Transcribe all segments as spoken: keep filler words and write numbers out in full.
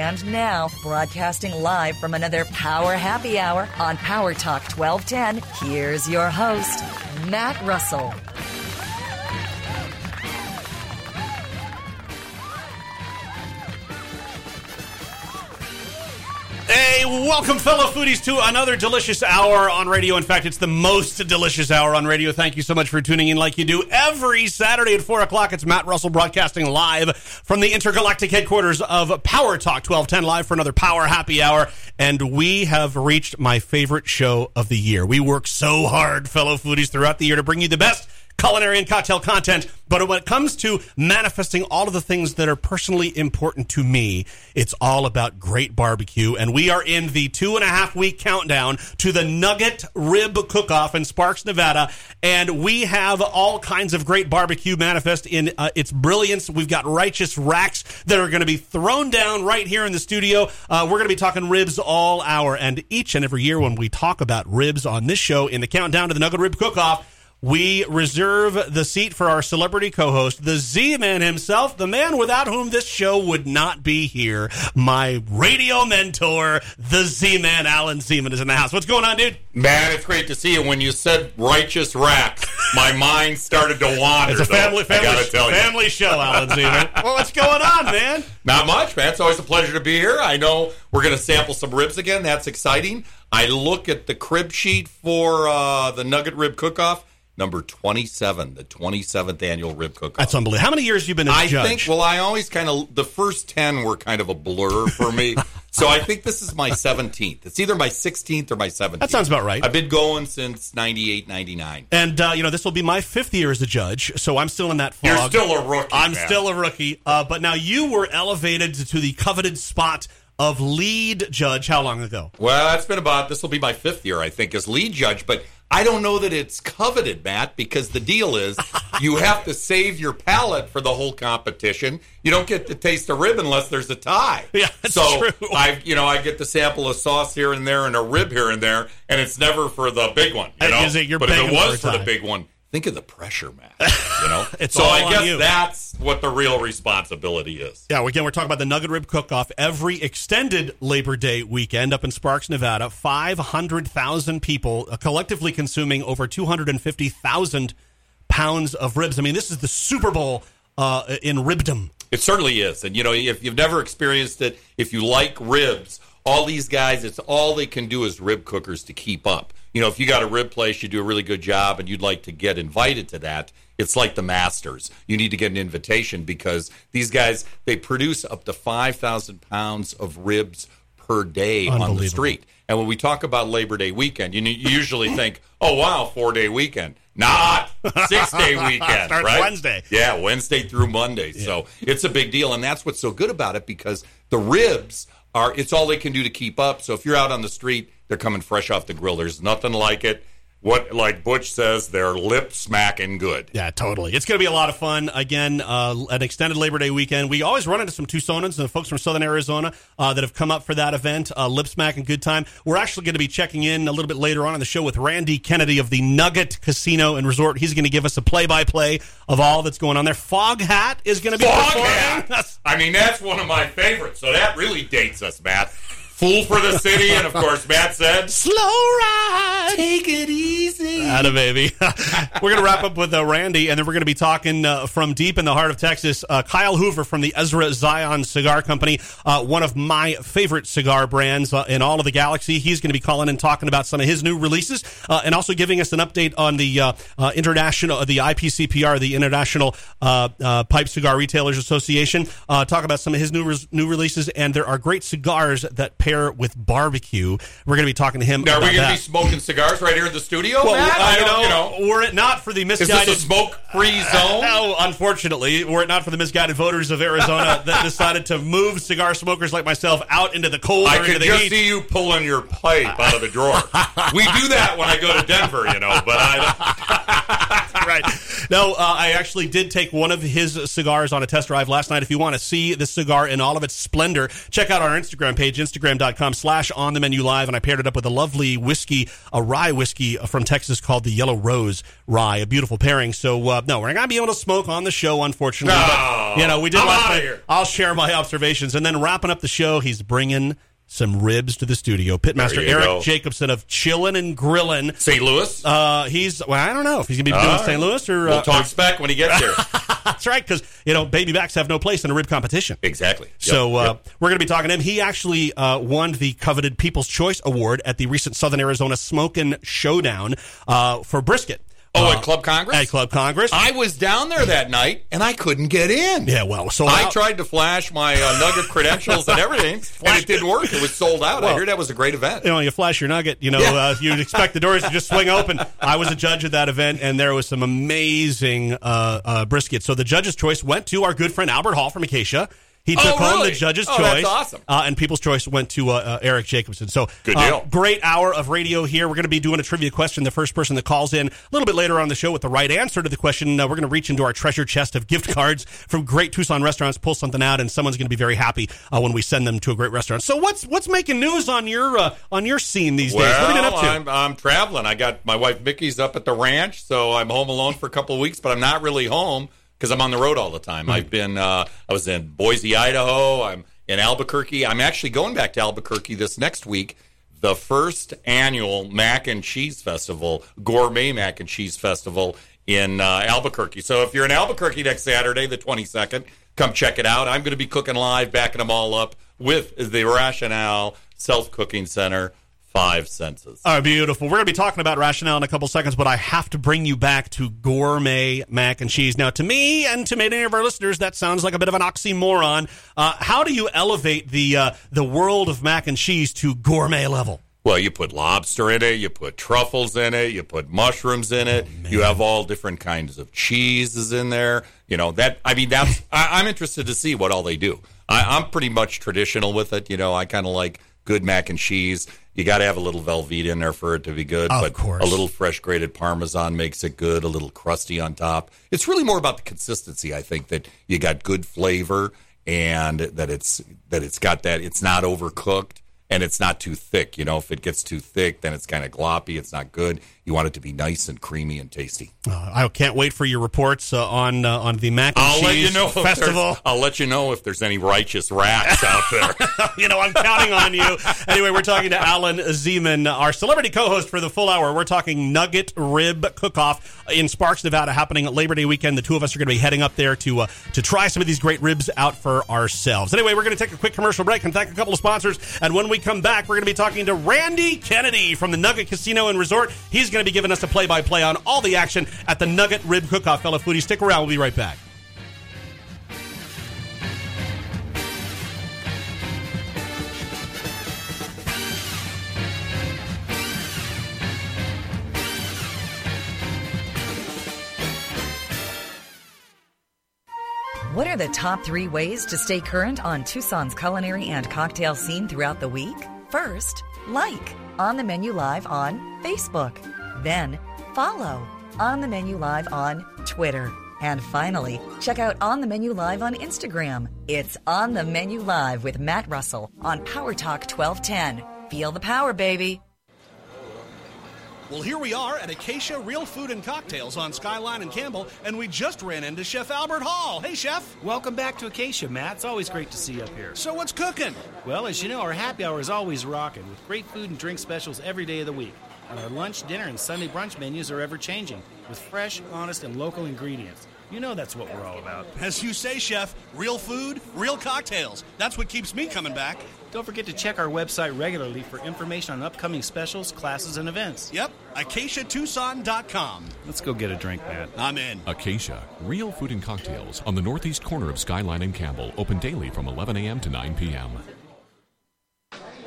And now, broadcasting live from another Power Happy Hour on Power Talk twelve ten, here's your host, Matt Russell. Hey, welcome, fellow foodies, to another delicious hour on radio. In fact, it's the most delicious hour on radio. Thank you so much for tuning in like you do every Saturday at four o'clock. It's Matt Russell broadcasting live from the intergalactic headquarters of Power Talk twelve ten, live for another Power Happy Hour. And we have reached my favorite show of the year. We work so hard, fellow foodies, throughout the year to bring you the best culinary and cocktail content, but when it comes to manifesting all of the things that are personally important to me, it's all about great barbecue. And we are in the two and a half week countdown to the Nugget Rib Cook-Off in Sparks, Nevada, and we have all kinds of great barbecue manifest in uh, its brilliance. We've got righteous racks that are going to be thrown down right here in the studio. Uh, we're going to be talking ribs all hour, and each and every year when we talk about ribs on this show in the countdown to the Nugget Rib Cook-Off, we reserve the seat for our celebrity co-host, the Z-Man himself, the man without whom this show would not be here. My radio mentor, the Z-Man, Alan Zeman, is in the house. What's going on, dude? Man, it's great to see you. When you said righteous rack, my mind started to wander. It's a family, though, family, I gotta tell family you. show, Alan Zeman. Well, what's going on, man? Not much, man. It's always a pleasure to be here. I know we're going to sample some ribs again. That's exciting. I look at the crib sheet for uh, the Nugget Rib Cook-Off. Number twenty-seven, the twenty-seventh annual Rib Cook-Off. That's unbelievable. How many years have you been a I judge? think, well, I always kind of, the first ten were kind of a blur for me. So I think this is my seventeenth. It's either my sixteenth or my seventeenth. That sounds about right. I've been going since ninety-eight, ninety-nine. And, uh, you know, this will be my fifth year as a judge, so I'm still in that fog. You're still a rookie, I'm man. still a rookie. Uh, but now you were elevated to the coveted spot of lead judge how long ago? Well, that's been about, this will be my fifth year, I think, as lead judge, but I don't know that it's coveted, Matt, because the deal is you have to save your palate for the whole competition. You don't get to taste a rib unless there's a tie. Yeah, that's so true. I, you know, I get to sample a sauce here and there and a rib here and there, and it's never for the big one. You know? Is it you're but if it begging was for a for tie? the big one, think of the pressure, Matt. You know, It's so all I on guess you. that's what the real responsibility is. Yeah, again, we're talking about the Nugget Rib Cook-Off every extended Labor Day weekend up in Sparks, Nevada. five hundred thousand people uh, collectively consuming over two hundred fifty thousand pounds of ribs. I mean, this is the Super Bowl uh, in ribdom. It certainly is. And, you know, if you've never experienced it, if you like ribs, all these guys, it's all they can do as rib cookers to keep up. You know, if you got a rib place, you do a really good job, and you'd like to get invited to that, it's like the Masters. You need to get an invitation because these guys, they produce up to five thousand pounds of ribs per day on the street. And when we talk about Labor Day weekend, you, you usually think, oh, wow, four-day weekend. Not six-day weekend, Starts right? Wednesday. Yeah, Wednesday through Monday. Yeah. So it's a big deal, and that's what's so good about it because the ribs are, it's all they can do to keep up. So if you're out on the street, they're coming fresh off the grill. There's nothing like it. What, like Butch says, they're lip smacking good. Yeah, totally. It's going to be a lot of fun. Again, uh, an extended Labor Day weekend. We always run into some Tucsonans and folks from Southern Arizona uh, that have come up for that event. Uh, lip smack and good time. We're actually going to be checking in a little bit later on in the show with Randy Kennedy of the Nugget Casino and Resort. He's going to give us a play-by-play of all that's going on there. Fog Hat is going to be Fog performing. Hat. I mean, that's one of my favorites. So that really dates us, Matt. Fool for the City, and of course, Matt said, Slow ride. Take it easy. Atta baby. We're going to wrap up with uh, Randy, and then we're going to be talking uh, from deep in the heart of Texas. Uh, Kyle Hoover from the Ezra Zion Cigar Company, uh, one of my favorite cigar brands uh, in all of the galaxy. He's going to be calling and talking about some of his new releases, uh, and also giving us an update on the uh, uh, international, the I P C P R, the International uh, uh, Pipe Cigar Retailers Association. Uh, talk about some of his new re- new releases, and there are great cigars that pair with barbecue. We're going to be talking to him now, about are we going to that. be smoking cigars right here in the studio, Well, Matt? uh, I you, don't, know, you know, were it not for the misguided... is this a smoke-free zone? No, unfortunately, were it not for the misguided voters of Arizona that decided to move cigar smokers like myself out into the cold I or into could the just heat. see you pulling your pipe out of the drawer. We do that when I go to Denver, you know, but I don't... Right. No, uh, I actually did take one of his cigars on a test drive last night. If you want to see the cigar in all of its splendor, check out our Instagram page, instagram.com slash on the menu live. And I paired it up with a lovely whiskey, a rye whiskey from Texas called the Yellow Rose Rye. A beautiful pairing. So, uh, no, we're not going to be able to smoke on the show, unfortunately. No. But, you know, we did I'm last outta night. here. I'll share my observations. And then wrapping up the show, he's bringing some ribs to the studio. Pitmaster you Eric go. Jacobson of Chillin' and Grillin'. Saint Louis? Uh, he's, well, I don't know if he's going to be All doing right. Saint Louis or... We'll uh, talk or- spec when he gets here. That's right, because, you know, baby backs have no place in a rib competition. Exactly. Yep, So uh, yep. we're going to be talking to him. He actually uh, won the coveted People's Choice Award at the recent Southern Arizona Smokin' Showdown uh, for brisket. Oh, uh, at Club Congress? At Club Congress. I was down there that night, and I couldn't get in. Yeah, well, so I out- tried to flash my uh, Nugget credentials and everything, and it didn't work. It was sold out. Well, I heard that was a great event. You know, you flash your nugget, you know, Yeah. uh, you'd expect the doors to just swing open. I was a judge at that event, and there was some amazing uh, uh, brisket. So the judge's choice went to our good friend Albert Hall from Acacia. He took Oh, home really? the judge's Oh, choice. that's awesome. Uh, and People's Choice went to uh, uh, Eric Jacobson. So Good uh, deal. great hour of radio here. We're going to be doing a trivia question. The first person that calls in a little bit later on the show with the right answer to the question, uh, we're going to reach into our treasure chest of gift cards from great Tucson restaurants, pull something out, and someone's going to be very happy uh, when we send them to a great restaurant. So what's what's making news on your uh, on your scene these days? What have you been Well, up to? I'm, I'm traveling. I got my wife Mickey's up at the ranch, so I'm home alone for a couple of weeks, but I'm not really home because I'm on the road all the time. I've been, uh, I was in Boise, Idaho. I'm in Albuquerque. I'm actually going back to Albuquerque this next week. The first annual Mac and Cheese Festival, Gourmet Mac and Cheese Festival in uh, Albuquerque. So if you're in Albuquerque next Saturday, the twenty-second, come check it out. I'm going to be cooking live, backing them all up with the Rationale Self-Cooking Center. Five senses. Oh, beautiful. We're going to be talking about Rationale in a couple seconds, but I have to bring you back to gourmet mac and cheese. Now, to me and to many of our listeners, that sounds like a bit of an oxymoron. Uh, how do you elevate the uh, the world of mac and cheese to gourmet level? Well, you put lobster in it, you put truffles in it, you put mushrooms in it, oh, you have all different kinds of cheeses in there. You know, that, I mean, that's, I, I'm interested to see what all they do. I, I'm pretty much traditional with it. You know, I kind of like good mac and cheese. You got to have a little Velveeta in there for it to be good. Of but course. A little fresh grated Parmesan makes it good, a little crusty on top. It's really more about the consistency, I think, that you got good flavor and that it's that it's got that, it's not overcooked. And it's not too thick. You know, if it gets too thick, then it's kind of gloppy. It's not good. You want it to be nice and creamy and tasty. Uh, I can't wait for your reports uh, on uh, on the Mac and I'll Cheese let you know if Festival. there's- I'll let you know if there's any righteous rats out there. You know, I'm counting on you. Anyway, we're talking to Alan Zeman, our celebrity co-host for the full hour. We're talking Nugget Rib Cook-Off in Sparks, Nevada, happening Labor Day weekend. The two of us are going to be heading up there to uh, to try some of these great ribs out for ourselves. Anyway, we're going to take a quick commercial break and thank a couple of sponsors. And when we come back, we're going to be talking to Randy Kennedy from the Nugget Casino and Resort. He's going to be giving us a play-by-play on all the action at the Nugget Rib Cook-Off. Fellow foodies, stick around. We'll be right back. What are the top three ways to stay current on Tucson's culinary and cocktail scene throughout the week? First, like On the Menu Live on Facebook. Then, follow On the Menu Live on Twitter. And finally, check out On the Menu Live on Instagram. It's On the Menu Live with Matt Russell on Power Talk twelve ten. Feel the power, baby. Well, here we are at Acacia Real Food and Cocktails on Skyline and Campbell, and we just ran into Chef Albert Hall. Hey, Chef. Welcome back to Acacia, Matt. It's always great to see you up here. So what's cooking? Well, as you know, our happy hour is always rocking with great food and drink specials every day of the week. And our lunch, dinner, and Sunday brunch menus are ever-changing with fresh, honest, and local ingredients. You know that's what we're all about. As you say, Chef, real food, real cocktails. That's what keeps me coming back. Don't forget to check our website regularly for information on upcoming specials, classes, and events. Yep, acacia tucson dot com. Let's go get a drink, Matt. I'm in. Acacia, real food and cocktails on the northeast corner of Skyline and Campbell. Open daily from eleven a.m. to nine p.m.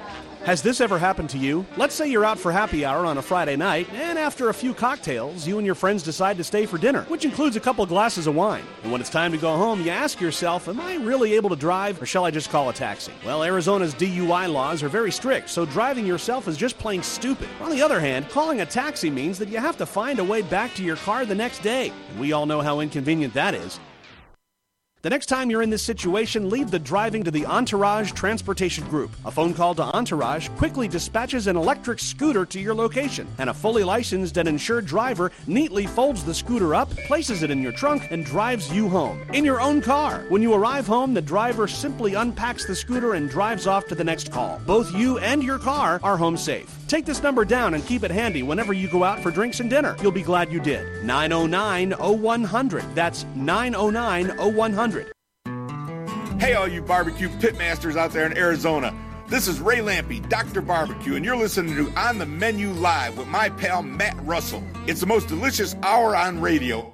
Has this ever happened to you? Let's say you're out for happy hour on a Friday night, and after a few cocktails, you and your friends decide to stay for dinner, which includes a couple glasses of wine. And when it's time to go home, you ask yourself, am I really able to drive, or shall I just call a taxi? Well, Arizona's D U I laws are very strict, so driving yourself is just plain stupid. On the other hand, calling a taxi means that you have to find a way back to your car the next day, and we all know how inconvenient that is. The next time you're in this situation, leave the driving to the Entourage Transportation Group. A phone call to Entourage quickly dispatches an electric scooter to your location, and a fully licensed and insured driver neatly folds the scooter up, places it in your trunk, and drives you home. In your own car. When you arrive home, the driver simply unpacks the scooter and drives off to the next call. Both you and your car are home safe. Take this number down and keep it handy whenever you go out for drinks and dinner. You'll be glad you did. nine oh nine, oh one hundred. That's nine oh nine, oh one hundred. Hey, all you barbecue pitmasters out there in Arizona. This is Ray Lampe, Doctor Barbecue, and you're listening to On the Menu Live with my pal Matt Russell. It's the most delicious hour on radio.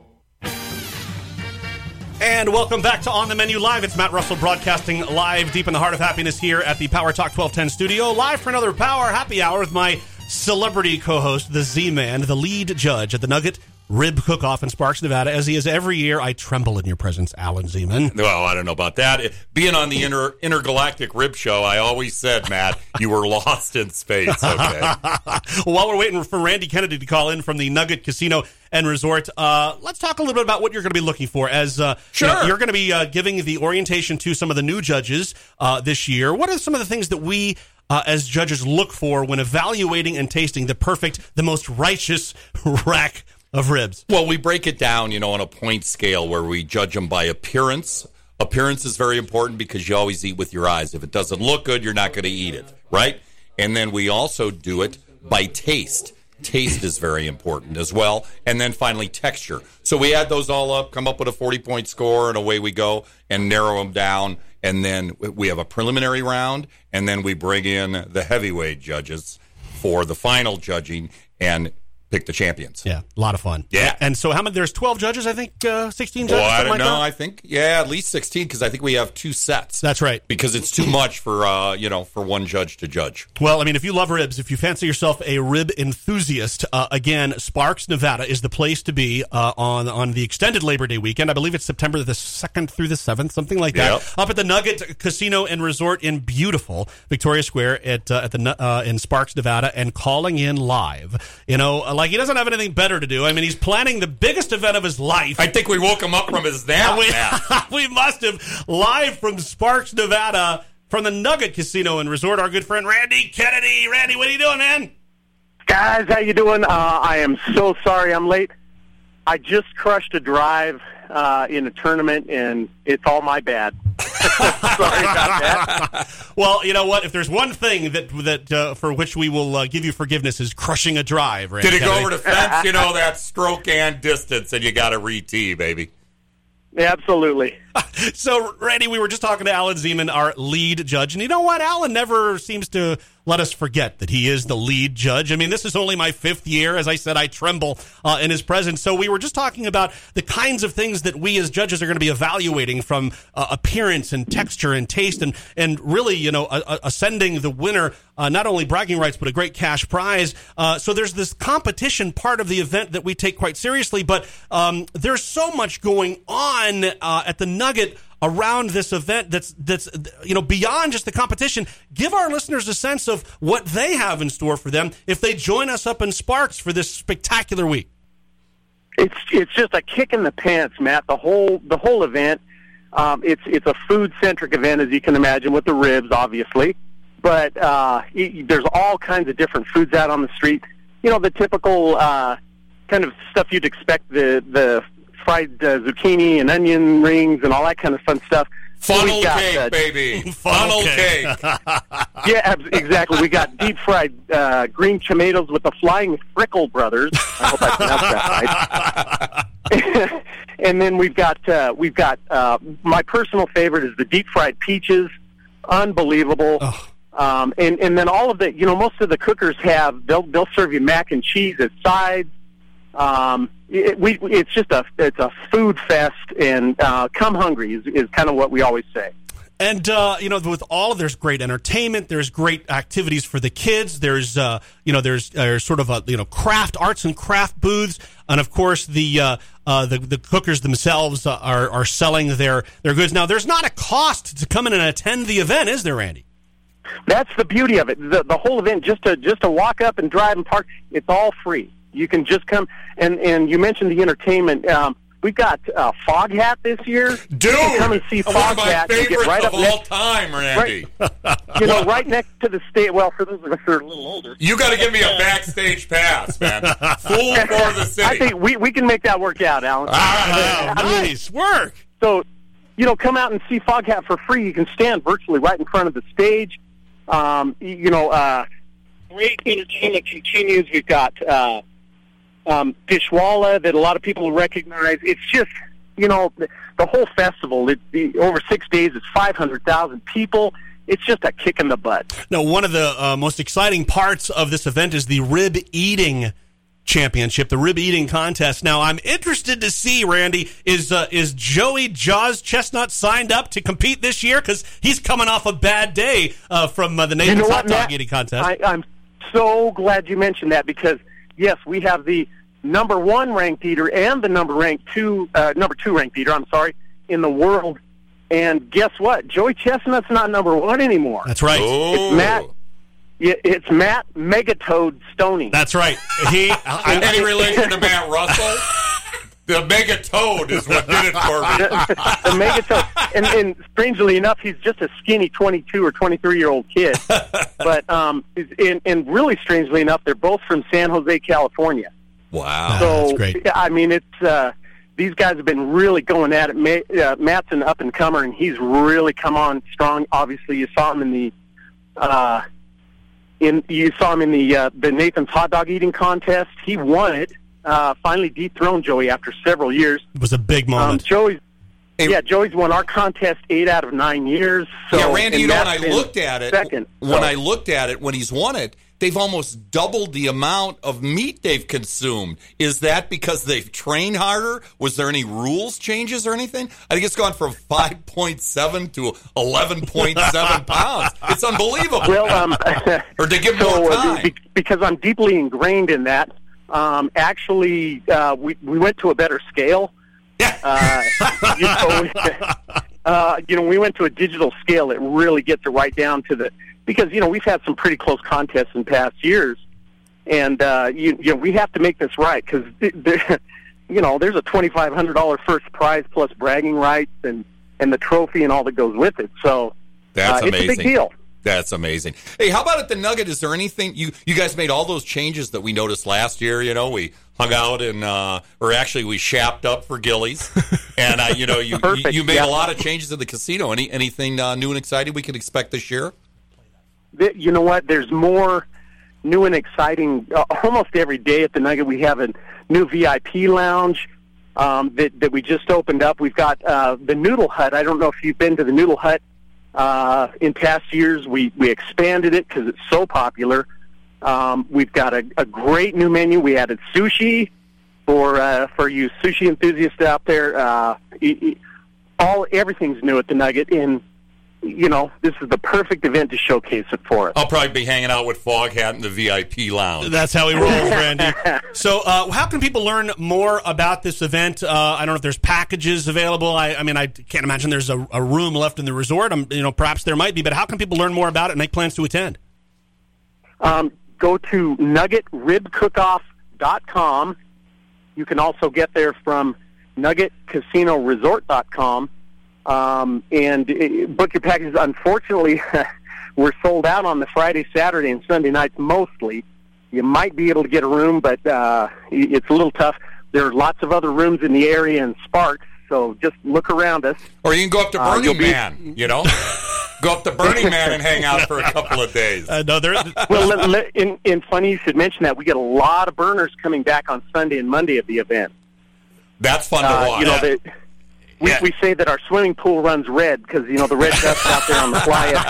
And welcome back to On the Menu Live. It's Matt Russell broadcasting live deep in the heart of happiness here at the Power Talk twelve ten studio. Live for another Power Happy Hour with my celebrity co-host, the Z-Man, the lead judge at the Nugget Rib Cook-Off in Sparks, Nevada. As he is every year, I tremble in your presence, Alan Zeman. Well, I don't know about that. Being on the inter, Intergalactic Rib Show, I always said, Matt, you were lost in space. Okay. Well, while we're waiting for Randy Kennedy to call in from the Nugget Casino and Resort, uh, let's talk a little bit about what you're going to be looking for. As uh, sure. you know, you're going to be uh, giving the orientation to some of the new judges uh, this year. What are some of the things that we Uh, as judges look for when evaluating and tasting the perfect, the most righteous rack of ribs? Well, we break it down, you know, on a point scale where we judge them by appearance. Appearance is very important because you always eat with your eyes. If it doesn't look good, you're not going to eat it, right? And then we also do it by taste. Taste is very important as well. And then finally, texture. So we add those all up, come up with a forty-point score, and away we go, and narrow them down. And then we have a preliminary round, and then we bring in the heavyweight judges for the final judging and pick the champions. Yeah, a lot of fun. Yeah. And so how many, there's twelve judges, I think, uh, sixteen judges? Well, I don't like know. that? I think, yeah, at least sixteen, because I think we have two sets. That's right. Because it's too much for, uh, you know, for one judge to judge. Well, I mean, if you love ribs, if you fancy yourself a rib enthusiast, uh, again, Sparks, Nevada is the place to be uh, on on the extended Labor Day weekend. I believe it's September the second through the seventh, something like that. Yep. Up at the Nugget Casino and Resort in beautiful Victoria Square at uh, at the uh, in Sparks, Nevada, and calling in live. You know, like he doesn't have anything better to do. I mean, he's planning the biggest event of his life. I think we woke him up from his nap. we, nap. we must have. Live from Sparks, Nevada, from the Nugget Casino and Resort, our good friend Randy Kennedy. Randy, what are you doing, man? Guys, how you doing? Uh, I am so sorry I'm late. I just crushed a drive uh, in a tournament, and it's all my bad. Sorry about that. Well, you know what? If there's one thing that that uh, for which we will uh, give you forgiveness is crushing a drive. Randy Did it Kennedy. go over the fence? You know, that stroke and distance, and you got to re-tee, baby. Absolutely. So, Randy, we were just talking to Alan Zeman, our lead judge, and you know what? Alan never seems to let us forget that he is the lead judge. I mean, this is only my fifth year. As I said, I tremble uh, in his presence. So we were just talking about the kinds of things that we as judges are going to be evaluating, from uh, appearance and texture and taste, and, and really, you know, uh, ascending the winner, uh, not only bragging rights, but a great cash prize. Uh, so there's this competition part of the event that we take quite seriously, but um, there's so much going on uh, at the Nugget around this event that's that's you know beyond just the competition. Give our listeners a sense of what they have in store for them if they join us up in Sparks for this spectacular week. It's it's just a kick in the pants, Matt. The whole the whole event. Um, it's it's a food centric event, as you can imagine, with the ribs, obviously. But uh, it, there's all kinds of different foods out on the street. You know, the typical uh, kind of stuff you'd expect. The the fried uh, zucchini and onion rings and all that kind of fun stuff. Funnel so got, cake, uh, baby. Funnel Funnel cake. Yeah, ab- exactly. We got deep fried uh, green tomatoes with the Flying Frickle Brothers. I hope I pronounced that right. And then we've got uh, we've got uh, my personal favorite is the deep fried peaches. Unbelievable. Oh. Um, and and then all of the you know most of the cookers have they'll they'll serve you mac and cheese as sides. Um, it, we, it's just a it's a food fest, and uh, come hungry is, is kind of what we always say. And, uh, you know, with all of there's great entertainment, there's great activities for the kids, there's, uh, you know, there's, there's sort of a, you know, craft, arts and craft booths, and of course the, uh, uh, the, the cookers themselves are, are selling their, their goods. Now, there's not a cost to come in and attend the event, is there, Randy? That's the beauty of it. The, the whole event, just to, just to walk up and drive and park, it's all free. You can just come, and, and you mentioned the entertainment, um, we've got uh, Foghat this year. Dude, you can come and see one of my Foghat. favorites right of up all next, time, Randy. Right, you know, right next to the stage. Well, for those of us who are a little older, You got to give me a backstage pass, man. Full for the city. I think we we can make that work out, Alan. All right. Oh, nice work. So, you know, come out and see Foghat for free. You can stand virtually right in front of the stage. Um, you know, uh, great entertainment continues. We've got uh, um, Dishwalla that a lot of people recognize. It's just, you know, the, the whole festival, it, the, over six days, it's five hundred thousand people. It's just a kick in the butt. Now, one of the uh, most exciting parts of this event is the rib eating championship, the rib eating contest. Now, I'm interested to see, Randy, is uh, is Joey Jaws Chestnut signed up to compete this year? Because he's coming off a bad day uh, from uh, the Nathan's You know what, Hot Dog Matt? Eating Contest. I, I'm so glad you mentioned that because, yes, we have the number one ranked eater and the number ranked two, uh, number two ranked eater, I'm sorry, in the world. And guess what? Joey Chestnut's not number one anymore. That's right. Oh. It's Matt. Yeah, It's Matt Megatoad Stoney. That's right. He I, Any relation to Matt Russell? The Mega Toad is what did it for me. the Megatoad. And, and strangely enough, he's just a skinny twenty-two or twenty-three-year-old kid. But um, and, and really strangely enough, they're both from San Jose, California. Wow. So, that's great. I mean, it's uh, these guys have been really going at it. Ma- uh, Matt's an up-and-comer, and he's really come on strong. Obviously, you saw him in the uh, in you saw him in the uh, the Nathan's Hot Dog Eating Contest. He won it. Uh, finally dethroned Joey after several years. It was a big Um, moment. Joey's Hey, yeah, Joey's won our contest eight out of nine years. So, yeah, Randy, and you know, when Matt's I been looked at it, second. when So- I looked at it, when he's won it, they've almost doubled the amount of meat they've consumed. Is that because they've trained harder? Was there any rules changes or anything? I think it's gone from five point seven to eleven point seven pounds. It's unbelievable. Well, um, or to give so, more uh, time. be- because I'm deeply ingrained in that. Um, actually, uh, we we went to a better scale. Yeah. Uh, you know, we, uh, you know, we went to a digital scale that really gets it right down to the because you know we've had some pretty close contests in past years, and uh, you, you know we have to make this right because you know there's a twenty-five hundred dollars first prize plus bragging rights and and the trophy and all that goes with it. So That's uh, it's amazing. a big deal. That's amazing. Hey, how about at the Nugget? Is there anything you you guys made all those changes that we noticed last year? You know, we hung out and uh, or actually we shapped up for Gillies, and uh, you know you, you Perfect, you made yeah. a lot of changes in the casino. Any anything uh, new and exciting we can expect this year? Th- You know what? There's more new and exciting. Uh, almost every day at the Nugget, we have a new V I P lounge um, that that we just opened up. We've got uh, the Noodle Hut. I don't know if you've been to the Noodle Hut. Uh, in past years, we, we expanded it because it's so popular. Um, we've got a, a great new menu. We added sushi for uh, for you sushi enthusiasts out there. Uh, e- e- all everything's new at the Nugget, and you know this is the perfect event to showcase it for us. I'll probably be hanging out with Foghat in the V I P lounge. That's how he rolls, Randy. So, uh, how can people learn more about this event? Uh, I don't know if there's packages available. I, I mean, I can't imagine there's a, a room left in the resort. Um, you know, perhaps there might be, but how can people learn more about it and make plans to attend? Um, go to nugget rib cookoff dot com. You can also get there from nugget casino resort dot com. Um, and uh, book your packages. Unfortunately, we're sold out on the Friday, Saturday, and Sunday nights mostly. You might be able to get a room, but uh, it's a little tough. There are lots of other rooms in the area in Sparks, so just look around us. Or you can go up to Uh, Burning you'll be- Man, you know? Go up to Burning Man and hang out for a couple of days. Uh, no, there. Well, let- let- in, in funny you should mention that. We get a lot of burners coming back on Sunday and Monday of the event. That's fun to Uh, watch. you know, they, we, Yeah. we say that our swimming pool runs red because, you know, the red dust out there on the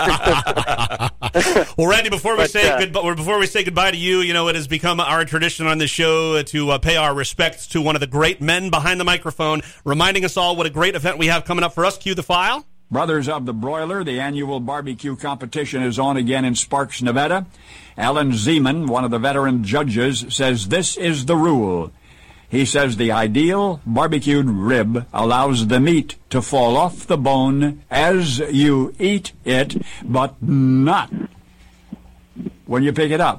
fly. Well, Randy, before we But, say uh, goodbye, or before we say goodbye to you, you know, it has become our tradition on the show to uh, pay our respects to one of the great men behind the microphone, reminding us all what a great event we have coming up for us. Cue the file. Brothers of the Broiler, the annual barbecue competition is on again in Sparks, Nevada. Alan Zeman, one of the veteran judges, says this is the rule. He says the ideal barbecued rib allows the meat to fall off the bone as you eat it, but not when you pick it up.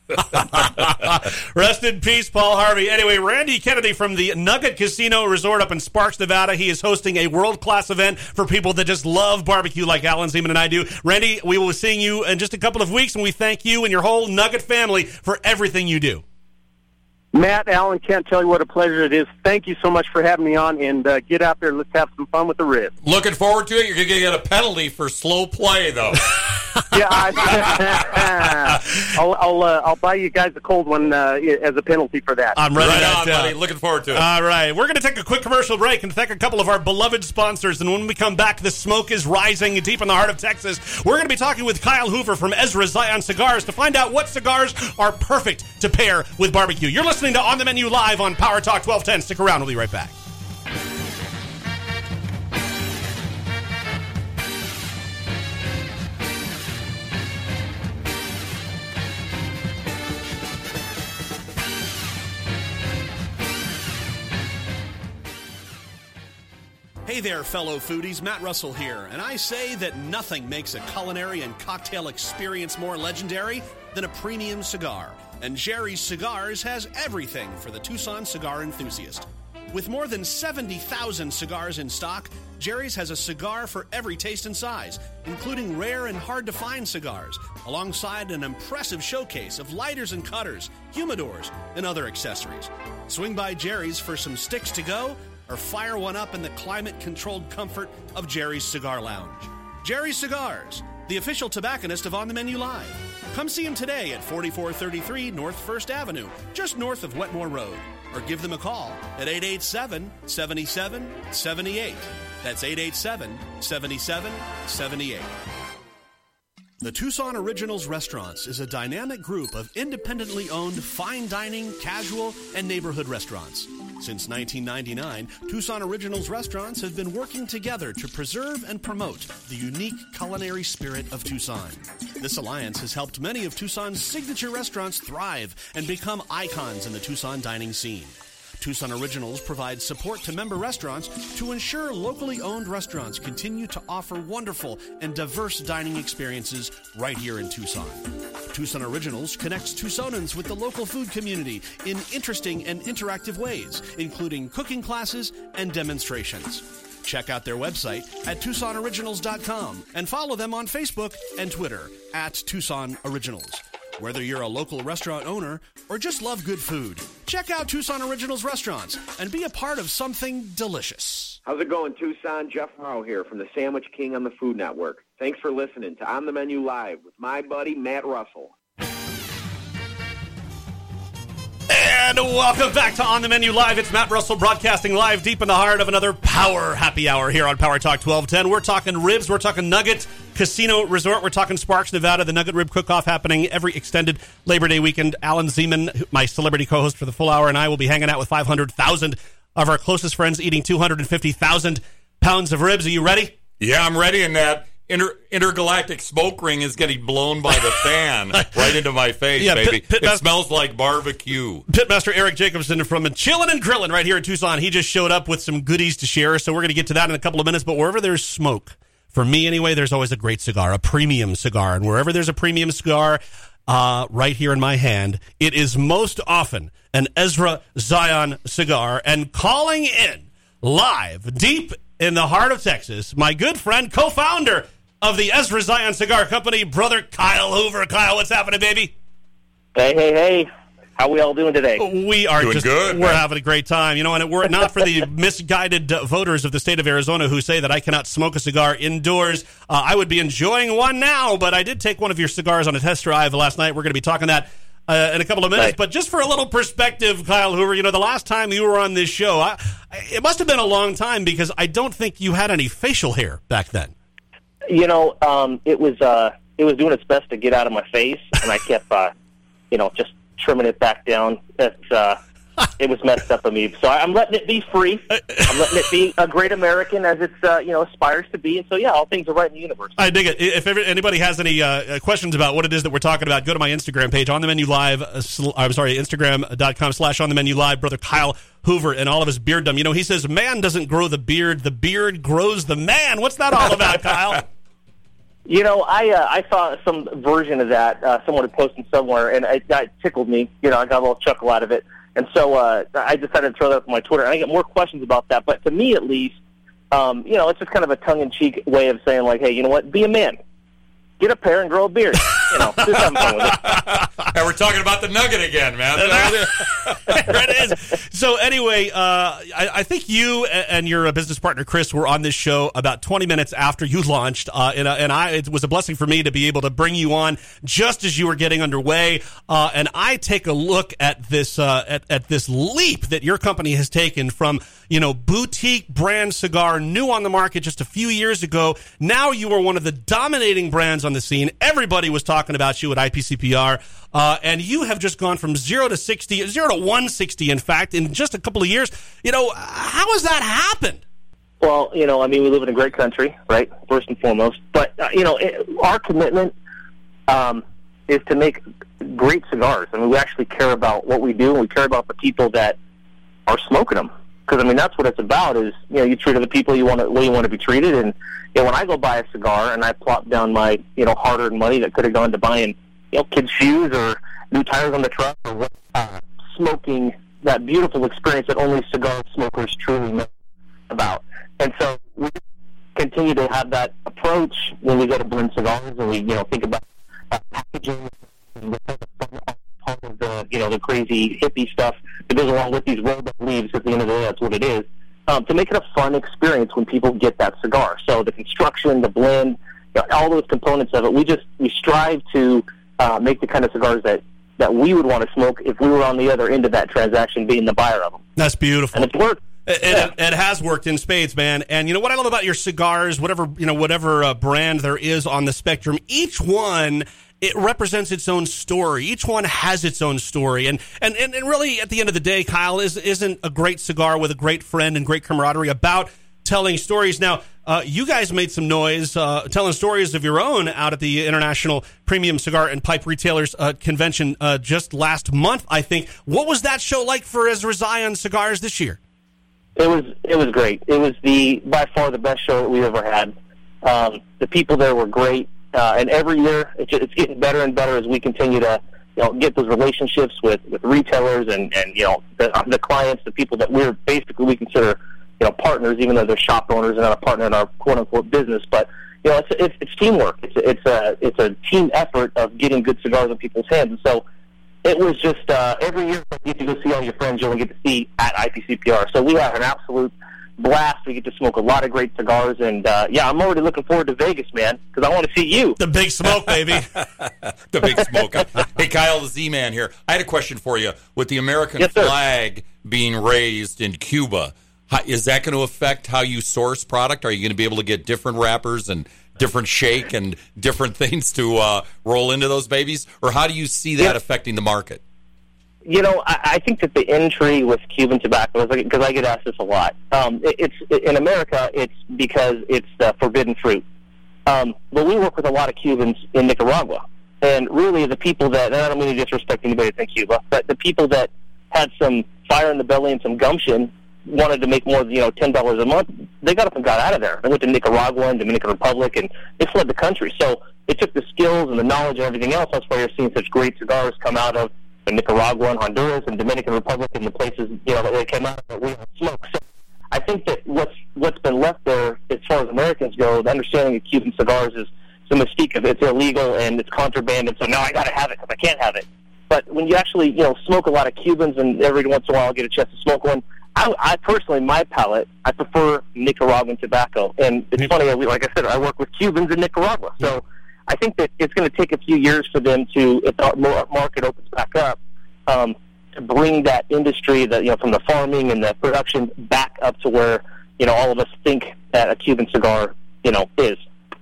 Rest in peace, Paul Harvey. Anyway, Randy Kennedy from the Nugget Casino Resort up in Sparks, Nevada. He is hosting a world-class event for people that just love barbecue like Alan Zeman and I do. Randy, we will be seeing you in just a couple of weeks, and we thank you and your whole Nugget family for everything you do. Matt, Alan, can't tell you what a pleasure it is. Thank you so much for having me on, and uh, get out there. Let's have some fun with the ribs. Looking forward to it. You're going to get a penalty for slow play, though. yeah, I, I'll I'll, uh, I'll buy you guys a cold one uh, as a penalty for that. I'm ready. Right on, buddy. Looking forward to it. All right, we're going to take a quick commercial break and thank a couple of our beloved sponsors. And when we come back, the smoke is rising deep in the heart of Texas. We're going to be talking with Kyle Hoover from Ezra Zion Cigars to find out what cigars are perfect to pair with barbecue. You're listening to On the Menu Live on Power Talk twelve ten. Stick around. We'll be right back. Hey there, fellow foodies. Matt Russell here, and I say that nothing makes a culinary and cocktail experience more legendary than a premium cigar. And Jerry's Cigars has everything for the Tucson cigar enthusiast. With more than seventy thousand cigars in stock, Jerry's has a cigar for every taste and size, including rare and hard-to-find cigars, alongside an impressive showcase of lighters and cutters, humidors, and other accessories. Swing by Jerry's for some sticks to go, or fire one up in the climate-controlled comfort of Jerry's Cigar Lounge. Jerry's Cigars, the official tobacconist of On the Menu Live. Come see him today at forty-four thirty-three North First Avenue, just north of Wetmore Road, or give them a call at eight eight seven, seven seven seven eight. That's eight eight seven, seven seven seven eight. The Tucson Originals Restaurants is a dynamic group of independently owned fine dining, casual, and neighborhood restaurants. Since nineteen ninety-nine, Tucson Originals Restaurants have been working together to preserve and promote the unique culinary spirit of Tucson. This alliance has helped many of Tucson's signature restaurants thrive and become icons in the Tucson dining scene. Tucson Originals provides support to member restaurants to ensure locally owned restaurants continue to offer wonderful and diverse dining experiences right here in Tucson. Tucson Originals connects Tucsonans with the local food community in interesting and interactive ways, including cooking classes and demonstrations. Check out their website at Tucson Originals dot com and follow them on Facebook and Twitter at Tucson Originals. Whether you're a local restaurant owner or just love good food, check out Tucson Originals Restaurants and be a part of something delicious. How's it going, Tucson? Jeff Morrow here from the Sandwich King on the Food Network. Thanks for listening to On the Menu Live with my buddy Matt Russell. And welcome back to On the Menu Live. It's Matt Russell broadcasting live deep in the heart of another Power Happy Hour here on Power Talk twelve ten. We're talking ribs. We're talking Nugget Casino Resort. We're talking Sparks, Nevada. The Nugget Rib Cook-Off happening every extended Labor Day weekend. Alan Zeman, my celebrity co-host for the full hour, and I will be hanging out with five hundred thousand of our closest friends eating two hundred fifty thousand pounds of ribs. Are you ready? Yeah, I'm ready, and that inter- intergalactic smoke ring is getting blown by the fan right into my face, yeah, baby. Pit, Pit it Mas- smells like barbecue. Pitmaster Eric Jacobson from Chillin' and Grillin' right here in Tucson. He just showed up with some goodies to share, so we're going to get to that in a couple of minutes. But wherever there's smoke, for me anyway, there's always a great cigar, a premium cigar. And wherever there's a premium cigar, uh, right here in my hand, it is most often an Ezra Zion cigar. And calling in live, deep in the heart of Texas, my good friend, co-founder of the Ezra Zion Cigar Company, brother Kyle Hoover. Kyle, what's happening, baby? Hey, hey, hey. How we all doing today? We are doing just good, we're man. having a great time. You know, and were it not for the misguided uh, voters of the state of Arizona who say that I cannot smoke a cigar indoors, uh, I would be enjoying one now, but I did take one of your cigars on a test drive last night. We're going to be talking that uh, in a couple of minutes. Right. But just for a little perspective, Kyle Hoover, you know, the last time you were on this show, I, it must have been a long time because I don't think you had any facial hair back then. You know, um, it was uh, it was doing its best to get out of my face, and I kept, uh, you know, just trimming it back down. It's uh, it was messed up of me. So I'm letting it be free. I'm letting it be a great American as it's uh, you know aspires to be. And so yeah, all things are right in the universe. I dig it. If ever, anybody has any uh, questions about what it is that we're talking about, go to my Instagram page, On the Menu Live. Uh, sl- I'm sorry, Instagram.com slash On the Menu Live. Brother Kyle Hoover and all of his bearddom. You know, he says, man doesn't grow the beard, the beard grows the man. What's that all about, Kyle? You know, I uh, I saw some version of that. Uh, someone had posted somewhere, and it, it tickled me. You know, I got a little chuckle out of it. And so uh, I decided to throw that up on my Twitter. And I get more questions about that. But to me, at least, um, you know, it's just kind of a tongue-in-cheek way of saying, like, hey, you know what? Be a man. Get a pair and grow a beard. You know, just have fun with it. And we're talking about the nugget again, man. There it is. So anyway, uh, I, I think you and your business partner, Chris, were on this show about twenty minutes after you launched. Uh, and, and I, it was a blessing for me to be able to bring you on just as you were getting underway. Uh, and I take a look at this, uh, at, at this leap that your company has taken from, you know, boutique brand cigar, new on the market just a few years ago. Now you are one of the dominating brands on the scene. Everybody was talking about you at I P C P R. Uh, and you have just gone from zero to sixty, zero to one sixty, in fact, in just a couple of years. You know, how has that happened? Well, you know, I mean, we live in a great country, right, first and foremost. But, uh, you know, it, our commitment um, is to make great cigars. I mean, we actually care about what we do, and we care about the people that are smoking them. Because, I mean, that's what it's about is, you know, you treat other people you want to, the way you want to be treated. And, you know, when I go buy a cigar and I plop down my, you know, hard-earned money that could have gone to buying, you know, kids' shoes or new tires on the truck or what, uh, smoking that beautiful experience that only cigar smokers truly know about. And so we continue to have that approach when we go to blend cigars and we, you know, think about uh, packaging and part of the, you know, the crazy hippie stuff that goes along with these rolled up leaves. At the end of the day, that's what it is. Um, to make it a fun experience when people get that cigar. So the construction, the blend, you know, all those components of it, we just we strive to uh, make the kind of cigars that, that we would want to smoke if we were on the other end of that transaction, being the buyer of them. That's beautiful. And it's worked. It, yeah. it, it has worked in spades, man. And you know what I love about your cigars, whatever you know, whatever uh, brand there is on the spectrum, each one, it represents its own story. Each one has its own story. And, and, and, and really, at the end of the day, Kyle, is, isn't a great cigar with a great friend and great camaraderie about telling stories. Now, uh, you guys made some noise uh, telling stories of your own out at the International Premium Cigar and Pipe Retailers uh, Convention uh, just last month, I think. What was that show like for Ezra Zion Cigars this year? It was it was great. It was the by far the best show that we've ever had. Um, the people there were great. Uh, and every year, it's, it's getting better and better as we continue to, you know, get those relationships with, with retailers and, and you know, the, the clients, the people that we're basically we consider, you know, partners, even though they're shop owners and not a partner in our quote unquote business. But you know, it's it's, it's teamwork. It's a, it's a it's a team effort of getting good cigars in people's hands. And so it was just uh, every year you get to go see all your friends you only get to see at I P C P R. So we have an absolute blast. We get to smoke a lot of great cigars, and uh, yeah, I'm already looking forward to Vegas, man, because I want to see you. The big smoke, baby. The big smoke. Hey, Kyle, the Z-Man here. I had a question for you. With the American yes, flag being raised in Cuba, how, is that going to affect how you source product? Are you going to be able to get different wrappers and different shake and different things to uh, roll into those babies? Or how do you see that yeah. affecting the market? You know, I, I think that the entry with Cuban tobacco, because I get asked this a lot, um, it, it's it, in America, it's because it's uh, forbidden fruit. Um, but we work with a lot of Cubans in Nicaragua. And really the people that, and I don't mean to disrespect anybody that's in Cuba, but the people that had some fire in the belly and some gumption wanted to make more than, you know, ten dollars a month, they got up and got out of there. They went to Nicaragua and Dominican Republic, and they fled the country. So it took the skills and the knowledge and everything else. That's why you're seeing such great cigars come out of Nicaragua and Honduras and Dominican Republic and the places, you know, that they came out of that we don't smoke. So I think that what's what's been left there, as far as Americans go, the understanding of Cuban cigars is the mystique of it. It's illegal and it's contraband, and so now I got to have it because I can't have it. But when you actually, you know, smoke a lot of Cubans, and every once in a while I get a chance to smoke one, I, I personally, my palate, I prefer Nicaraguan tobacco. And it's mm-hmm. funny, like I said, I work with Cubans in Nicaragua, so. Mm-hmm. I think that it's going to take a few years for them to, if the market opens back up, um, to bring that industry, that you know, from the farming and the production back up to where you know all of us think that a Cuban cigar, you know, is.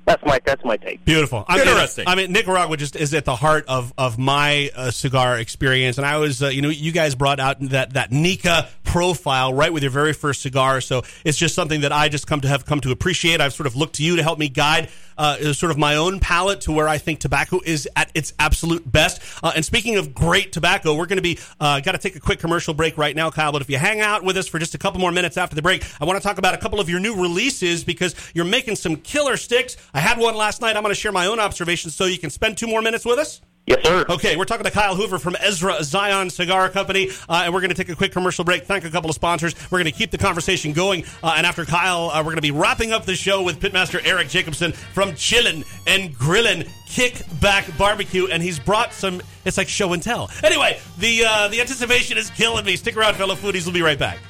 That's my that's my take. Beautiful. I Interesting. Mean, I mean, Nicaragua just is at the heart of of my uh, cigar experience, and I was, uh, you know, you guys brought out that that Nika profile right with your very first cigar, so it's just something that I just come to have come to appreciate. I've sort of looked to you to help me guide uh, sort of my own palate to where I think tobacco is at its absolute best. Uh, and speaking of great tobacco, we're going to be uh, got to take a quick commercial break right now, Kyle. But if you hang out with us for just a couple more minutes after the break, I want to talk about a couple of your new releases because you're making some killer sticks. I had one last night. I'm going to share my own observations so you can spend two more minutes with us. Yes, sir. Okay, we're talking to Kyle Hoover from Ezra Zion Cigar Company, uh, and we're going to take a quick commercial break, thank a couple of sponsors. We're going to keep the conversation going, uh, and after Kyle, uh, we're going to be wrapping up the show with Pitmaster Eric Jacobson from Chillin' and Grillin' Kickback Barbecue, and he's brought some, it's like show and tell. Anyway, the, uh, the anticipation is killing me. Stick around, fellow foodies. We'll be right back.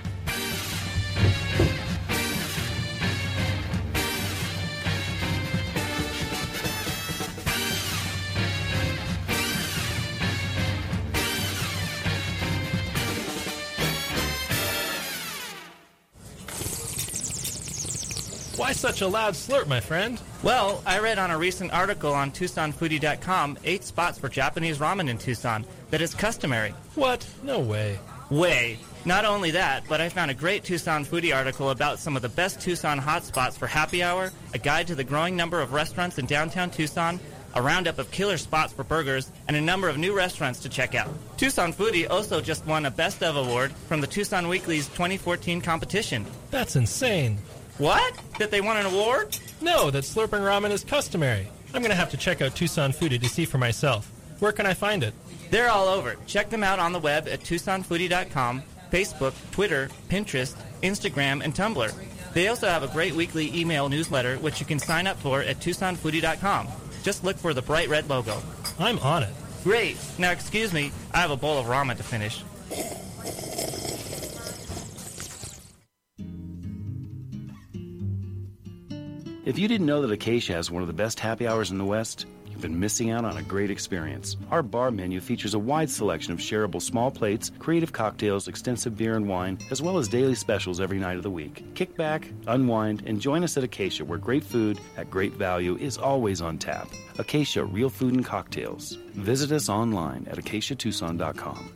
Why such a loud slurp, my friend? Well, I read on a recent article on Tucson Foodie dot com eight spots for Japanese ramen in Tucson that is customary. What? No way. Way. Not only that, but I found a great Tucson Foodie article about some of the best Tucson hotspots for happy hour, a guide to the growing number of restaurants in downtown Tucson, a roundup of killer spots for burgers, and a number of new restaurants to check out. Tucson Foodie also just won a Best of award from the Tucson Weekly's twenty fourteen competition. That's insane. What? That they won an award? No, that slurping ramen is customary. I'm going to have to check out Tucson Foodie to see for myself. Where can I find it? They're all over. Check them out on the web at Tucson Foodie dot com, Facebook, Twitter, Pinterest, Instagram, and Tumblr. They also have a great weekly email newsletter, which you can sign up for at Tucson Foodie dot com. Just look for the bright red logo. I'm on it. Great. Now, excuse me, I have a bowl of ramen to finish. If you didn't know that Acacia has one of the best happy hours in the West, you've been missing out on a great experience. Our bar menu features a wide selection of shareable small plates, creative cocktails, extensive beer and wine, as well as daily specials every night of the week. Kick back, unwind, and join us at Acacia, where great food at great value is always on tap. Acacia Real Food and Cocktails. Visit us online at acacia tucson dot com.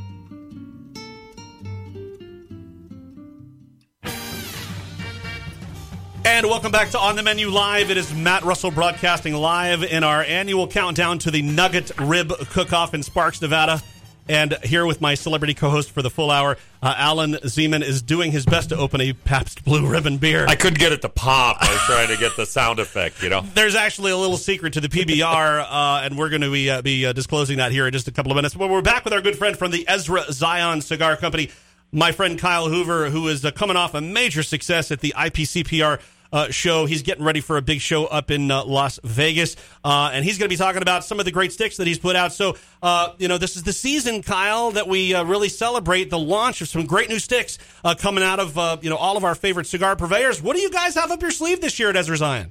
And welcome back to On the Menu Live. It is Matt Russell broadcasting live in our annual countdown to the Nugget Rib Cook-Off in Sparks, Nevada. And here with my celebrity co-host for the full hour, uh, Alan Zeman is doing his best to open a Pabst Blue Ribbon beer. I couldn't get it to pop. I was trying to get the sound effect, you know. There's actually a little secret to the P B R, uh, and we're going to be, uh, be uh, disclosing that here in just a couple of minutes. But we're back with our good friend from the Ezra Zion Cigar Company, my friend Kyle Hoover, who is uh, coming off a major success at the I P C P R Uh, show. He's getting ready for a big show up in uh, Las Vegas, uh, and he's going to be talking about some of the great sticks that he's put out. So, uh, you know, this is the season, Kyle, that we uh, really celebrate the launch of some great new sticks uh, coming out of, uh, you know, all of our favorite cigar purveyors. What do you guys have up your sleeve this year at Ezra Zion?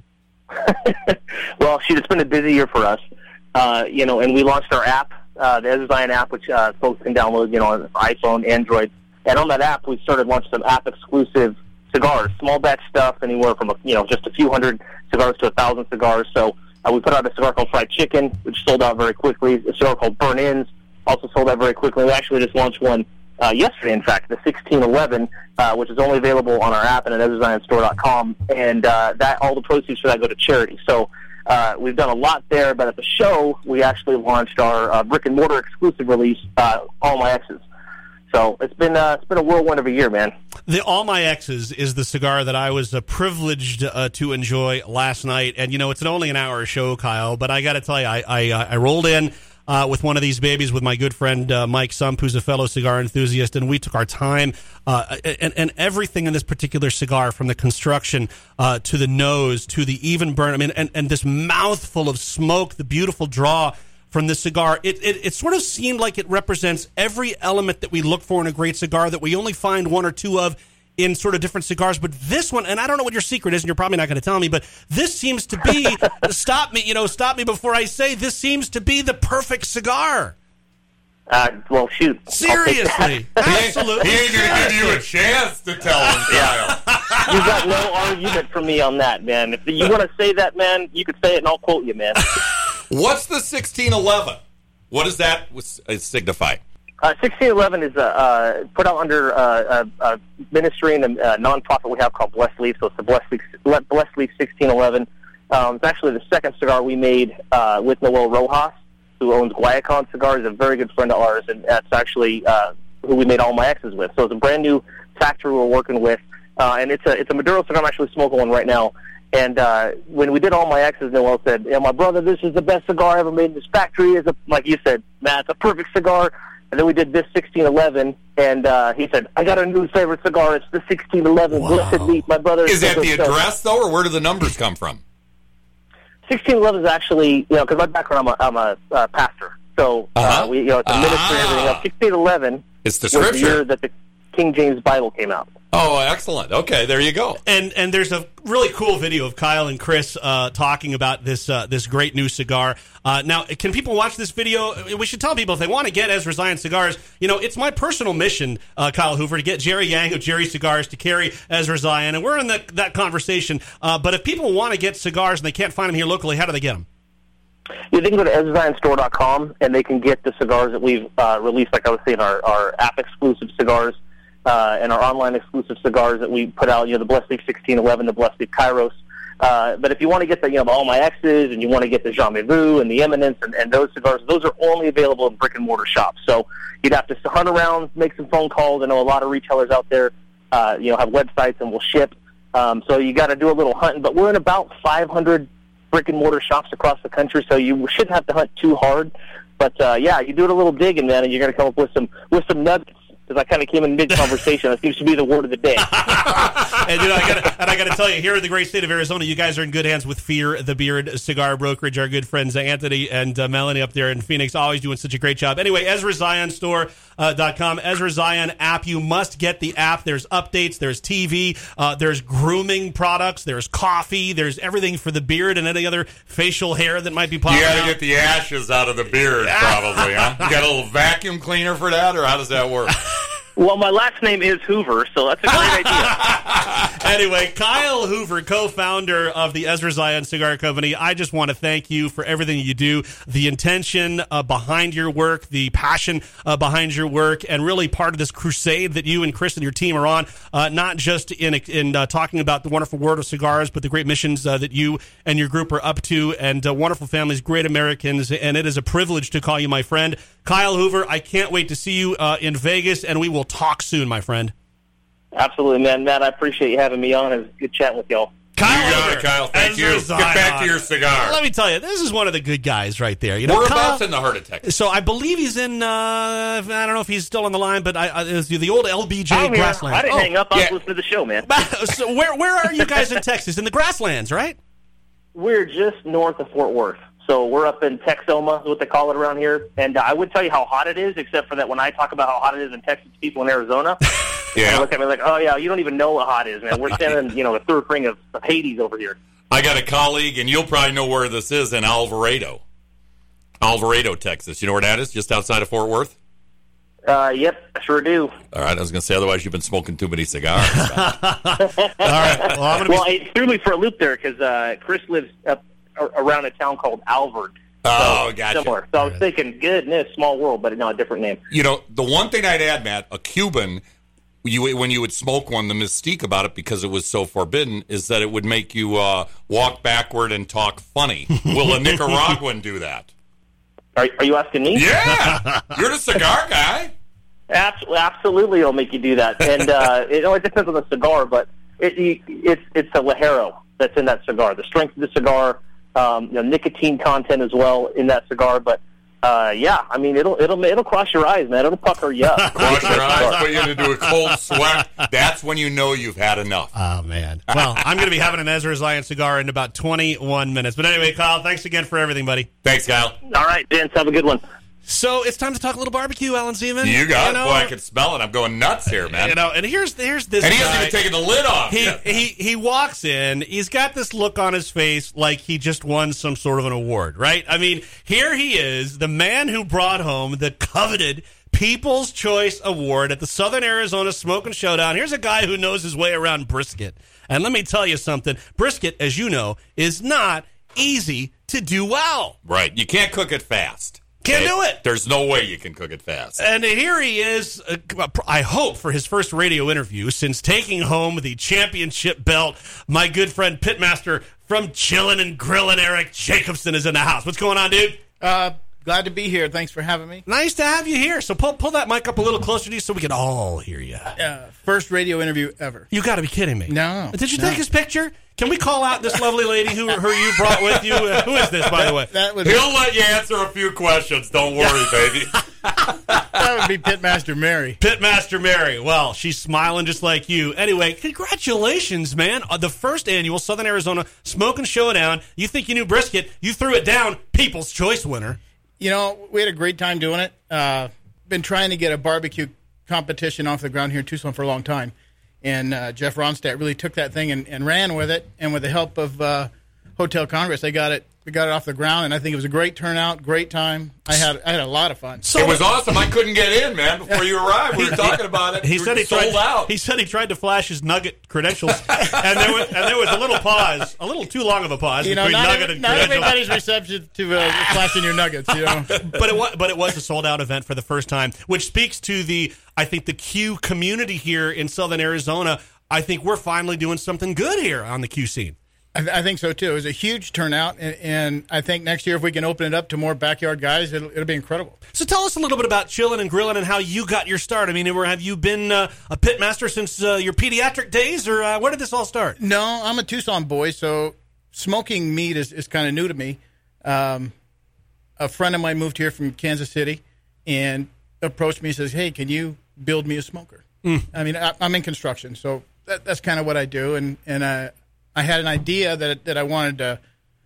Well, shoot, it's been a busy year for us, uh, you know, and we launched our app, uh, the Ezra Zion app, which uh, folks can download, you know, on iPhone, Android, and on that app, we started launching some app-exclusive cigars, small batch stuff, anywhere from, you know, just a few hundred cigars to a thousand cigars. So uh, we put out a cigar called Fried Chicken, which sold out very quickly. A cigar called Burn-Ins also sold out very quickly. We actually just launched one uh, yesterday, in fact, the sixteen eleven, uh, which is only available on our app and at ezra zion store dot com. And uh, that all the proceeds for that go to charity. So uh, we've done a lot there. But at the show, we actually launched our uh, brick and mortar exclusive release, uh, All My Exes. So it's been uh, it's been a whirlwind of a year, man. The All My Exes is the cigar that I was uh, privileged uh, to enjoy last night, and you know it's an only an hour show, Kyle. But I got to tell you, I I, uh, I rolled in uh, with one of these babies with my good friend uh, Mike Sump, who's a fellow cigar enthusiast, and we took our time uh, and and everything in this particular cigar, from the construction uh, to the nose to the even burn. I mean, and and this mouthful of smoke, the beautiful draw from this cigar, it, it it sort of seemed like it represents every element that we look for in a great cigar that we only find one or two of in sort of different cigars. But this one, and I don't know what your secret is, and you're probably not going to tell me, but this seems to be, stop me, you know, stop me before I say, this seems to be the perfect cigar. Uh, well, shoot. Seriously. Absolutely. He ain't going to give you a chance to tell him, Kyle. You got no argument from me on that, man. If you want to say that, man, you could say it and I'll quote you, man. What's the sixteen eleven? What does that signify? Uh, sixteen eleven is uh, uh, put out under uh, a, a ministry and a, a nonprofit we have called Blessed Leaf, so it's the Blessed Leaf, Blessed Leaf sixteen eleven. Um, it's actually the second cigar we made uh, with Noel Rojas, who owns Guayacon Cigars, a very good friend of ours, and that's actually uh, who we made All My X's with. So it's a brand new factory we're working with, uh, and it's a it's a Maduro cigar. I'm actually smoking one right now. And uh, when we did All My X's, Noel said, "Yeah, my brother, this is the best cigar I ever made in this factory." It's a, like you said, Matt, it's a perfect cigar. And then we did this sixteen eleven, and uh, he said, "I got a new favorite cigar. It's the sixteen eleven. Wow. Blessed Leaf, my brother." Is that the address, though, or where do the numbers come from? sixteen eleven is actually, you know, because my background, I'm a, I'm a uh, pastor. So, uh, we, you know, it's a ministry and everything else. sixteen eleven it's the was scripture. the year that the King James Bible came out. Oh, excellent. Okay, there you go. And and there's a really cool video of Kyle and Chris uh, talking about this uh, this great new cigar. Uh, now, can people watch this video? We should tell people if they want to get Ezra Zion cigars. You know, it's my personal mission, uh, Kyle Hoover, to get Jerry Yang of Jerry Cigars to carry Ezra Zion, and we're in the, that conversation. Uh, but if people want to get cigars and they can't find them here locally, how do they get them? Yeah, they can go to ezra zion store dot com, and they can get the cigars that we've uh, released, like I was saying, our, our app-exclusive cigars. Uh, and our online exclusive cigars that we put out, you know, the Blessed Leaf sixteen eleven, the Blessed Leaf Kairos. Uh, but if you want to get the, you know, the All My X's, and you want to get the Jean Vu and the Eminence and, and those cigars, those are only available in brick and mortar shops. So you'd have to hunt around, make some phone calls. I know a lot of retailers out there, uh, you know, have websites and will ship. Um, so you got to do a little hunting. But we're in about five hundred brick and mortar shops across the country, so you shouldn't have to hunt too hard. But uh, yeah, you do it a little digging, man, and you're going to come up with some with some nuggets. Because I kind of came in mid-conversation. That seems to be the word of the day. and, you know, I gotta, and I got to tell you, here in the great state of Arizona, you guys are in good hands with Fear the Beard Cigar Brokerage. Our good friends Anthony and uh, Melanie up there in Phoenix, always doing such a great job. Anyway, ezra zion store dot com, Ezra Zion app. You must get the app. There's updates. There's T V. Uh, there's grooming products. There's coffee. There's everything for the beard and any other facial hair that might be popping You got to out. get the ashes out of the beard, probably, huh? You got a little vacuum cleaner for that, or how does that work? Well, my last name is Hoover, so that's a great idea. Anyway, Kyle Hoover, co-founder of the Ezra Zion Cigar Company, I just want to thank you for everything you do, the intention uh, behind your work, the passion uh, behind your work, and really part of this crusade that you and Chris and your team are on, uh, not just in in uh, talking about the wonderful world of cigars, but the great missions uh, that you and your group are up to, and uh, wonderful families, great Americans, and it is a privilege to call you my friend. Kyle Hoover, I can't wait to see you uh, in Vegas, and we will talk soon, my friend. Absolutely, man. Matt, I appreciate you having me on. It was good chatting with y'all. Kyle you got it, Kyle. Thank Ezra you. Zion. Get back to your cigar. Let me tell you, this is one of the good guys right there. You know, Whereabouts Kyle, in the heart of Texas? So I believe he's in, uh, I don't know if he's still on the line, but I, I, it's the old L B J I'm here. Grasslands. I didn't oh, hang up. I was yeah. listening to the show, man. So where, where are you guys in Texas? In the Grasslands, right? We're just north of Fort Worth. So we're up in Texoma, is what they call it around here. And uh, I would tell you how hot it is, except for that when I talk about how hot it is in Texas, people in Arizona, yeah. they look at me like, oh, yeah, you don't even know what hot is, man. We're standing in, you know, the third ring of, of Hades over here. I got a colleague, and you'll probably know where this is, in Alvarado. Alvarado, Texas. You know where that is? Just outside of Fort Worth? Uh, yep, I sure do. All right, I was going to say, otherwise you've been smoking too many cigars. All right. Well, I'm gonna be... well it threw me for a loop there because uh, Chris lives up around a town called Alvord. Oh, so, gotcha. Similar. So I was thinking, goodness, small world, but no, a different name. You know, the one thing I'd add, Matt, a Cuban, you when you would smoke one, the mystique about it, because it was so forbidden, is that it would make you uh, walk backward and talk funny. Will a Nicaraguan do that? Are, are you asking me? Yeah! You're the cigar guy. Absolutely, absolutely, it'll make you do that. And uh, it, it depends on the cigar, but it, it, it's it's a Ligero that's in that cigar. The strength of the cigar, um, you know, nicotine content as well in that cigar. But uh, yeah, I mean, it'll it'll it'll cross your eyes, man. It'll pucker you up. Cross your eyes, put you into a cold sweat. That's when you know you've had enough. Oh man! Well, I'm going to be having an Ezra Zion cigar in about twenty-one minutes. But anyway, Kyle, thanks again for everything, buddy. Thanks, Kyle. All right, Vince, have a good one. So it's time to talk a little barbecue, Alan Zeman. You got you it. know, Boy, I can smell it. I'm going nuts here, man. You know, and here's here's this And he guy. hasn't even taken the lid off. He, yet. he he walks in. He's got this look on his face like he just won some sort of an award, right? I mean, here he is, the man who brought home the coveted People's Choice Award at the Southern Arizona Smoking Showdown. Here's a guy who knows his way around brisket. And let me tell you something. Brisket, as you know, is not easy to do well. Right. You can't cook it fast. Can't do it. There's no way you can cook it fast. And here he is, uh, I hope, for his first radio interview since taking home the championship belt. My good friend Pitmaster from Chillin' and Grillin', Eric Jacobson, is in the house. What's going on, dude? Uh, glad to be here. Thanks for having me. Nice to have you here. So pull pull that mic up a little closer to you so we can all hear you. Uh, first radio interview ever. You got to be kidding me. No. Did you no. take his picture? Can we call out this lovely lady who, who you brought with you? Uh, who is this, by the way? That would He'll let you answer a few questions. Don't worry, baby. That would be Pitmaster Mary. Pitmaster Mary. Well, she's smiling just like you. Anyway, congratulations, man. Uh, the first annual Southern Arizona Smoking Showdown. You think you knew brisket. You threw it down. People's Choice winner. You know, we had a great time doing it. Uh, been trying to get a barbecue competition off the ground here in Tucson for a long time. And uh, Jeff Ronstadt really took that thing and, and ran with it. And with the help of uh, Hotel Congress, they got it. We got it off the ground, and I think it was a great turnout, great time. I had I had a lot of fun. So it was awesome. I couldn't get in, man, before you arrived. We were talking about it. He we said he sold tried. out. He said he tried to flash his Nugget credentials, and there was and there was a little pause, a little too long of a pause You know, between not, Nugget every, and not credentials. everybody's reception to uh, flashing your nuggets, you know. But it was, but it was a sold out event for the first time, which speaks to the I think the Q community here in Southern Arizona. I think we're finally doing something good here on the Q scene. I, th- I think so, too. It was a huge turnout, and, and I think next year if we can open it up to more backyard guys, it'll, it'll be incredible. So tell us a little bit about Chillin' and Grillin' and how you got your start. I mean, have you been uh, a pit master since uh, your pediatric days, or uh, where did this all start? No, I'm a Tucson boy, so smoking meat is, is kind of new to me. Um, a friend of mine moved here from Kansas City and approached me and says, hey, can you build me a smoker? Mm. I mean, I, I'm in construction, so that, that's kind of what I do, and, and uh, I had an idea that that I wanted to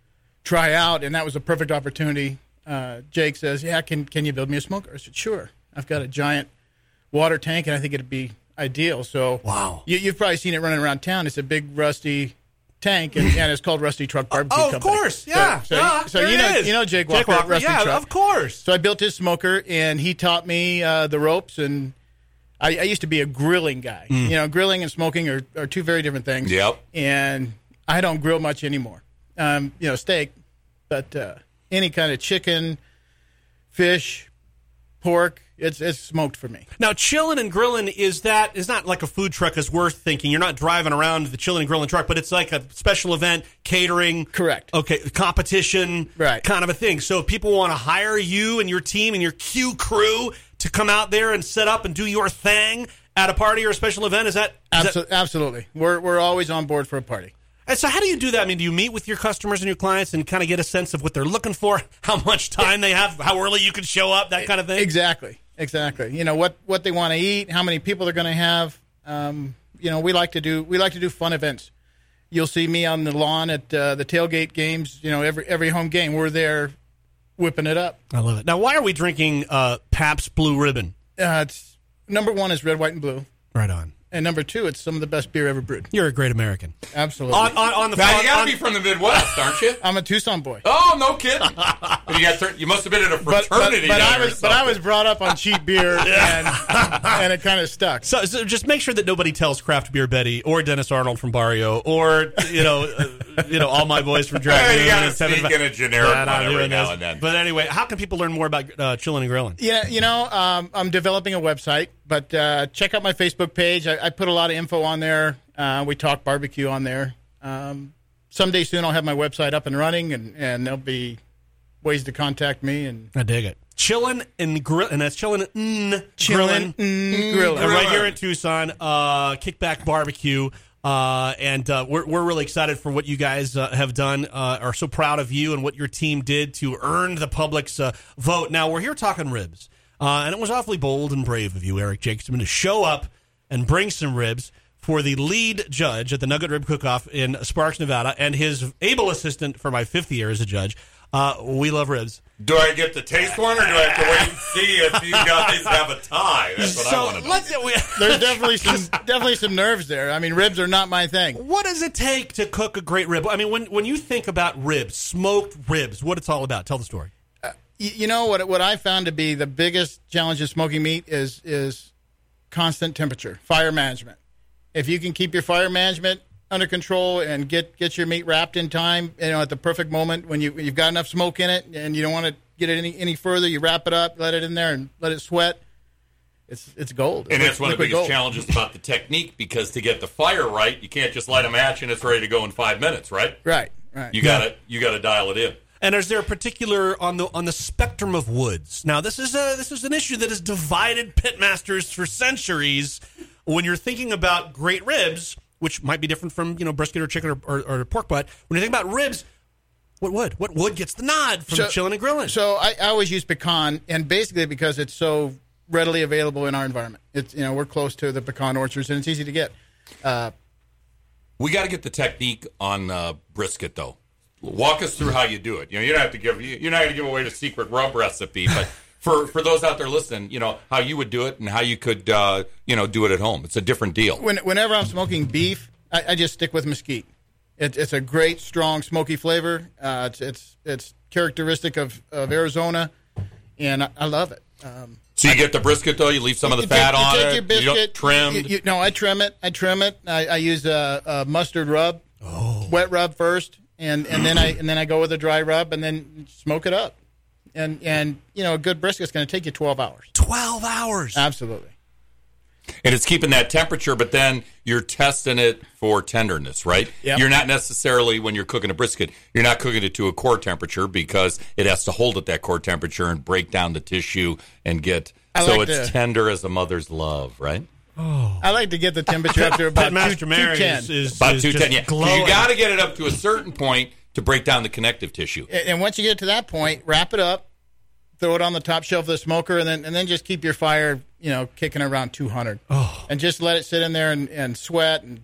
try out, and that was a perfect opportunity. Uh, Jake says, yeah, can can you build me a smoker? I said, sure. I've got a giant water tank, and I think it'd be ideal. So wow. you, you've probably seen it running around town. It's a big, rusty tank, and, and it's called Rusty Truck Barbecue Oh, of Company. course, yeah. So, yeah, so, so there you it know is. you know Jake Walker, Jake Walker, at Rusty yeah, Truck. of course. So I built his smoker, and he taught me uh, the ropes, and I, I used to be a grilling guy. Mm. You know, grilling and smoking are, are two very different things. Yep. And I don't grill much anymore. Um, you know, steak, but uh, any kind of chicken, fish, pork, it's it's smoked for me. Now, Chillin' and Grillin' is that is not like a food truck is worth thinking. You're not driving around the Chillin' and Grillin' truck, but it's like a special event, catering. Correct. Okay, competition. Right. Kind of a thing. So if people want to hire you and your team and your Q crew to come out there and set up and do your thing at a party or a special event, is that? Is Absol- that absolutely. We're we're always on board for a party. And so how do you do that? I mean, do you meet with your customers and your clients and kind of get a sense of what they're looking for, how much time they have, how early you can show up, that kind of thing? Exactly. Exactly. You know, what, what they want to eat, how many people they're going to have. Um, you know, we like to do we like to do fun events. You'll see me on the lawn at uh, the tailgate games, you know, every every home game. We're there whipping it up. I love it. Now, why are we drinking uh, Pabst Blue Ribbon? Uh, it's number one is red, white, and blue. Right on. And number two, it's some of the best beer ever brewed. You're a great American. Absolutely. On, on, on the Now, on, you got to on, be from the Midwest, aren't you? I'm a Tucson boy. Oh, no kidding. you, got tur- you must have been at a But, but, fraternity. but, I there or was, but I was something. brought up on cheap beer, and, and it kind of stuck. So, so just make sure that nobody tells Craft Beer Betty or Dennis Arnold from Barrio or you know, uh, you know, all my boys from Dragoon. Hey, you gotta and Seven sneak Fa- in a generic Yeah, one I'm every doing now this. and then. But anyway, how can people learn more about uh, Chillin' and Grillin'? Yeah, you know, um, I'm developing a website, but uh, check out my Facebook page. I, I put a lot of info on there. Uh, we talk barbecue on there. Um, someday soon I'll have my website up and running, and, and there'll be ways to contact me. And I dig it. Chillin' and Grillin', and that's Chillin' and Chillin' Grillin'. and Grillin'. Uh, right here in Tucson, uh, Kickback Barbecue. Uh, and uh, we're we're really excited for what you guys uh, have done. Uh, are so proud of you and what your team did to earn the public's uh, vote. Now we're here talking ribs, uh, and it was awfully bold and brave of you, Eric Jacobson, to show up and bring some ribs for the lead judge at the Nugget Rib Cook-Off in Sparks, Nevada, and his able assistant for my fifth year as a judge. Uh, we love ribs. Do I get to taste one, or do I have to wait and see if you guys have a tie? That's what So I want to know. let's. We, There's definitely some definitely some nerves there. I mean, ribs are not my thing. What does it take to cook a great rib? I mean, when when you think about ribs, smoked ribs, what it's all about? Tell the story. Uh, you, you know what? What I found to be the biggest challenge of smoking meat is is constant temperature, fire management. If you can keep your fire management under control and get, get your meat wrapped in time, you know, at the perfect moment when you you've got enough smoke in it and you don't want to get it any any further, you wrap it up, let it in there, and let it sweat. It's it's gold. And that's one of the biggest gold. challenges about the technique, because to get the fire right, you can't just light a match and it's ready to go in five minutes, right? Right, right. You got to you got to dial it in. And is there a particular on the on the spectrum of woods? Now, this is a this is an issue that has divided pitmasters for centuries. When you're thinking about great ribs, which might be different from, you know, brisket or chicken or, or, or pork butt, when you think about ribs, what wood? What wood gets the nod from So- chilling and grilling? So I, I always use pecan, and basically because it's so readily available in our environment. It's, you know, we're close to the pecan orchards, and it's easy to get. Uh, We got to get the technique on uh, brisket, though. Walk us through how you do it. You know, you don't have to give you're not going to give away the secret rub recipe, but for for those out there listening, you know how you would do it and how you could uh, you know do it at home. It's a different deal. when, whenever I'm smoking beef, I, I just stick with mesquite. It, it's a great, strong, smoky flavor. Uh, it's it's it's characteristic of, of Arizona, and I, I love it. Um, So you get the brisket, though. You leave some of the you fat take, on you take it. Your biscuit, you don't trim. You, you, no, I trim it. I trim it. I, I use a, a mustard rub, oh. wet rub first, and, and then I and then I go with a dry rub, and then smoke it up. And and you know, a good brisket's going to take you twelve hours. Twelve hours. Absolutely. And it's keeping that temperature, but then you're testing it for tenderness, right? Yep. You're not necessarily, when you're cooking a brisket, you're not cooking it to a core temperature because it has to hold at that core temperature and break down the tissue and get I so like it's to- tender as a mother's love, right? Oh. I like to get the temperature up to about Pitmaster two, Mary two ten. is, is, About is two ten, just yeah. 'Cause glowing. you got to get it up to a certain point to break down the connective tissue. And and once you get to that point, wrap it up, throw it on the top shelf of the smoker, and then and then just keep your fire, you know, kicking around two hundred. Oh. And just let it sit in there and, and sweat and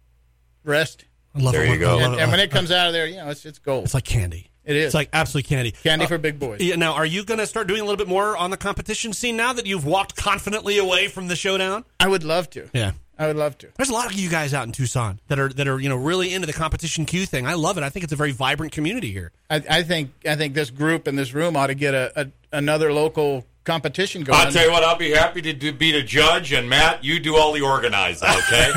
rest. I love There it you when- go. I love And, it. and when it comes out of there, you know, it's it's gold. It's like candy. It is. It's like absolute candy. Candy Uh, for big boys. Yeah, now, are you going to start doing a little bit more on the competition scene now that you've walked confidently away from the showdown? I would love to. Yeah. I would love to. There's a lot of you guys out in Tucson that are that are you know really into the competition Q thing. I love it. I think it's a very vibrant community here. I, I think I think this group in this room ought to get a, a another local competition going. I'll tell you what, I'll be happy to do, be the judge, and Matt, you do all the organizing, okay?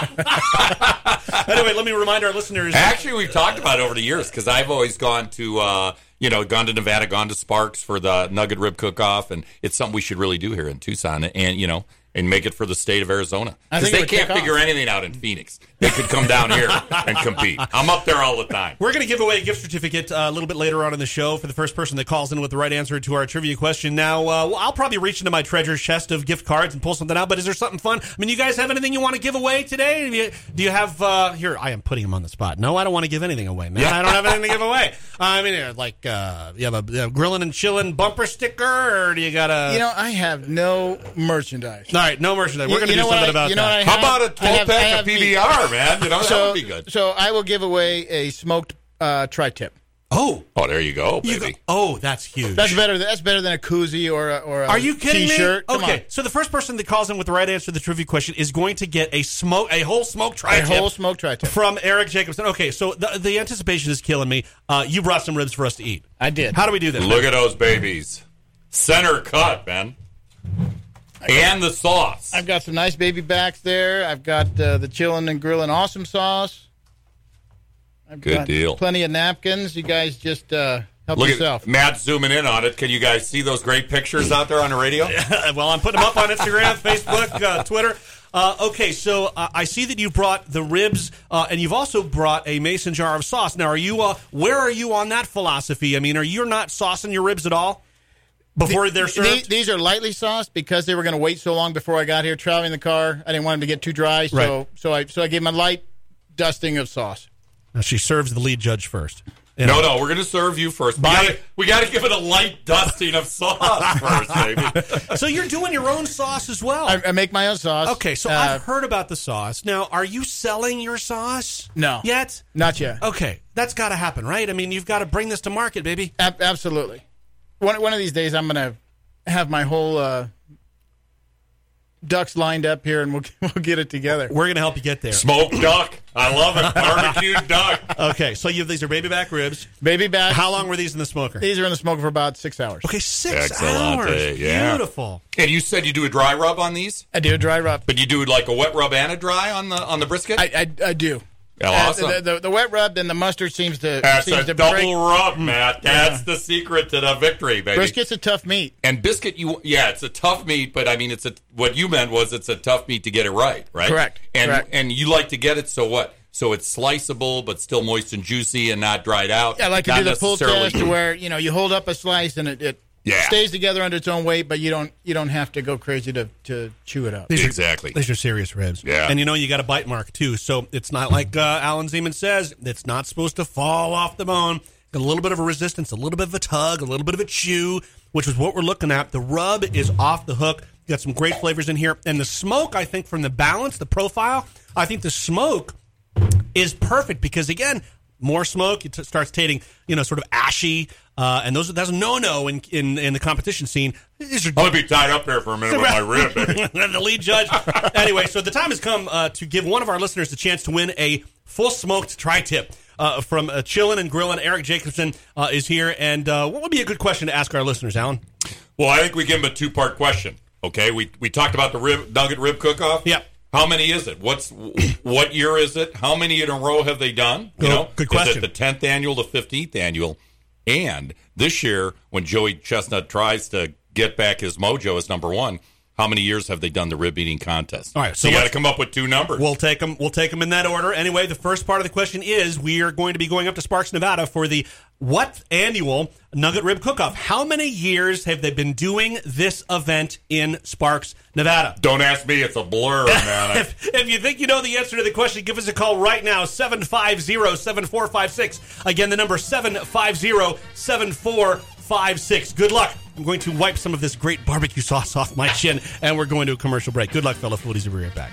Anyway, let me remind our listeners. Actually, we've talked about it over the years because I've always gone to, uh, you know, gone to Nevada, gone to Sparks for the Nugget Rib Cook-Off, and it's something we should really do here in Tucson, and you know, and make it for the state of Arizona I because think it they would can't take figure off. anything out in Phoenix. They could come down here and compete. I'm up there all the time. We're going to give away a gift certificate uh, a little bit later on in the show for the first person that calls in with the right answer to our trivia question. Now, uh, well, I'll probably reach into my treasure chest of gift cards and pull something out, but is there something fun? I mean, you guys have anything you want to give away today? Do you, do you have, uh, here, I am putting him on the spot. No, I don't want to give anything away, man. I don't have anything to give away. I mean, uh, like, uh, you have a, a grilling and chilling bumper sticker, or do you got a... You know, I have no merchandise. All right, no merchandise. We're You- going to you do know what something I- about you know that. what I How have? about a I twelve have- I pack have of P B R, man? You know, that so, would be good. So I will give away a smoked uh, tri-tip. Oh. Oh, there you go, You baby. go- oh, that's huge. That's better. That's better than a koozie or a, or a Are you kidding t-shirt. me? Come Okay, on. so the first person that calls in with the right answer to the trivia question is going to get a smoke, a whole smoke tri-tip. A whole smoked tri-tip. From Eric Jacobson. Okay, so the, the anticipation is killing me. Uh, you brought some ribs for us to eat. I did. How do we do this? Look at those babies. Center cut, man. And the sauce. I've got some nice baby backs there. I've got uh, the chillin' and grillin' awesome sauce. I've Good got deal. Plenty of napkins. You guys just uh, help Look yourself. at Matt zooming in on it. Can you guys see those great pictures out there on the radio? Well, I'm putting them up on Instagram, Facebook, uh, Twitter. Uh, okay, so uh, I see that you brought the ribs, uh, and you've also brought a mason jar of sauce. Now, are you? Uh, where are you on that philosophy? I mean, are you not saucing your ribs at all before they're served? These, these are lightly sauced because they were going to wait so long before I got here traveling the car. I didn't want them to get too dry, so Right. so I so I gave them a light dusting of sauce. Now, she serves the lead judge first. You No, know. no, we're going to serve you first. We Bye. gotta, we got to give it a light dusting of sauce first, baby. So you're doing your own sauce as well. I, I make my own sauce. Okay, so Uh, I've heard about the sauce. Now, are you selling your sauce? No. Yet? Not yet. Okay, that's got to happen, right? I mean, you've got to bring this to market, baby. Ab- absolutely. one one of these days I'm going to have my whole uh, ducks lined up here, and we'll we'll get it together. We're going to help you get there. Smoked duck. I love it. Barbecued duck. Okay, so you have, these are baby back ribs. Baby back. How long were these in the smoker? These are in the smoker for about six hours. Okay, six Excellent. hours. Yeah. Beautiful. And you said you do a dry rub on these? I do a dry rub. But you do like a wet rub and a dry on the on the brisket? I I, I do. Oh, awesome. Uh, the, the, the wet rub, then the mustard seems to That's seems a to double break. rub, Matt. That's Yeah. the secret to the victory, baby. Brisket's a tough meat. And biscuit, you yeah, it's a tough meat, but I mean, it's a what you meant was it's a tough meat to get it right, right? Correct. And Correct. and you like to get it so what? So it's sliceable, but still moist and juicy and not dried out. Yeah, I like to Not do the pull necessarily- test to where you know you hold up a slice and it, it Yeah. stays together under its own weight, but you don't you don't have to go crazy to, to chew it up. These are- Exactly. These are serious ribs. Yeah. And you know you got a bite mark, too. So it's not like uh, Alan Zeman says. It's not supposed to fall off the bone. Got a little bit of a resistance, a little bit of a tug, a little bit of a chew, which is what we're looking at. The rub is off the hook. You got some great flavors in here. And the smoke, I think, from the balance, the profile, I think the smoke is perfect because, again, more smoke, it t- starts tasting, you know, sort of ashy. Uh, and those that's a no-no in, in in the competition scene. These are, I'm going to be tied up there for a minute with my rib, baby. the lead judge. Anyway, so the time has come uh, to give one of our listeners the chance to win a full smoked tri-tip uh, from uh, Chillin' and Grillin'. Eric Jacobson uh, is here. And uh, what would be a good question to ask our listeners, Alan? Well, I think we give him a two-part question. Okay, we we talked about the rib nugget rib cook-off. Yeah. How many is it? What's what year is it? How many in a row have they done? You Good- know, good question. Is it the tenth annual, the fifteenth annual? And this year, when Joey Chestnut tries to get back his mojo as number one, how many years have they done the rib eating contest? All right, so so you got to let's- come up with two numbers. We'll take them. We'll take them in that order. Anyway, the first part of the question is we are going to be going up to Sparks, Nevada, for the what annual Nugget Rib Cook-Off. How many years have they been doing this event in Sparks, Nevada? Don't ask me; it's a blur, man. if, if you think you know the answer to the question, give us a call right now, seven five zero, seven four five six. Again, the number seven five zero, seven four five six. Good luck. I'm going to wipe some of this great barbecue sauce off my chin, and we're going to a commercial break. Good luck, fellow foodies. We'll be right back.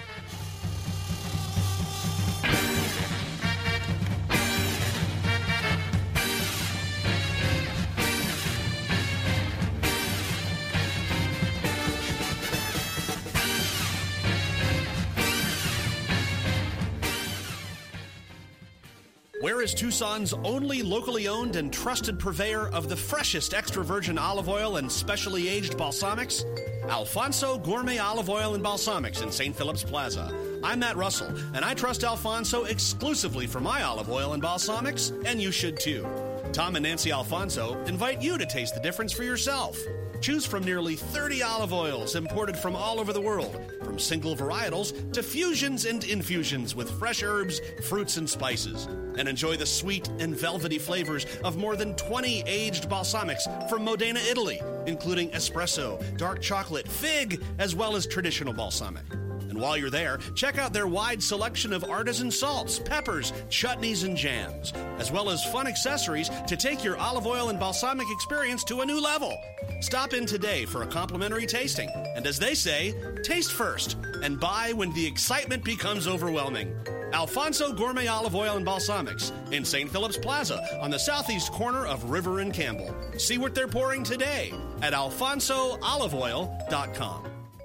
Where is Tucson's only locally owned and trusted purveyor of the freshest extra virgin olive oil and specially aged balsamics? Alfonso Gourmet Olive Oil and Balsamics in Saint Philip's Plaza. I'm Matt Russell, and I trust Alfonso exclusively for my olive oil and balsamics, and you should too. Tom and Nancy Alfonso invite you to taste the difference for yourself. Choose from nearly thirty olive oils imported from all over the world, from single varietals to fusions and infusions with fresh herbs, fruits, and spices. And enjoy the sweet and velvety flavors of more than twenty aged balsamics from Modena, Italy, including espresso, dark chocolate, fig, as well as traditional balsamic. And while you're there, check out their wide selection of artisan salts, peppers, chutneys, and jams, as well as fun accessories to take your olive oil and balsamic experience to a new level. Stop in today for a complimentary tasting. And as they say, taste first and buy when the excitement becomes overwhelming. Alfonso Gourmet Olive Oil and Balsamics in Saint Philip's Plaza on the southeast corner of River and Campbell. See what they're pouring today at alfonso olive oil dot com.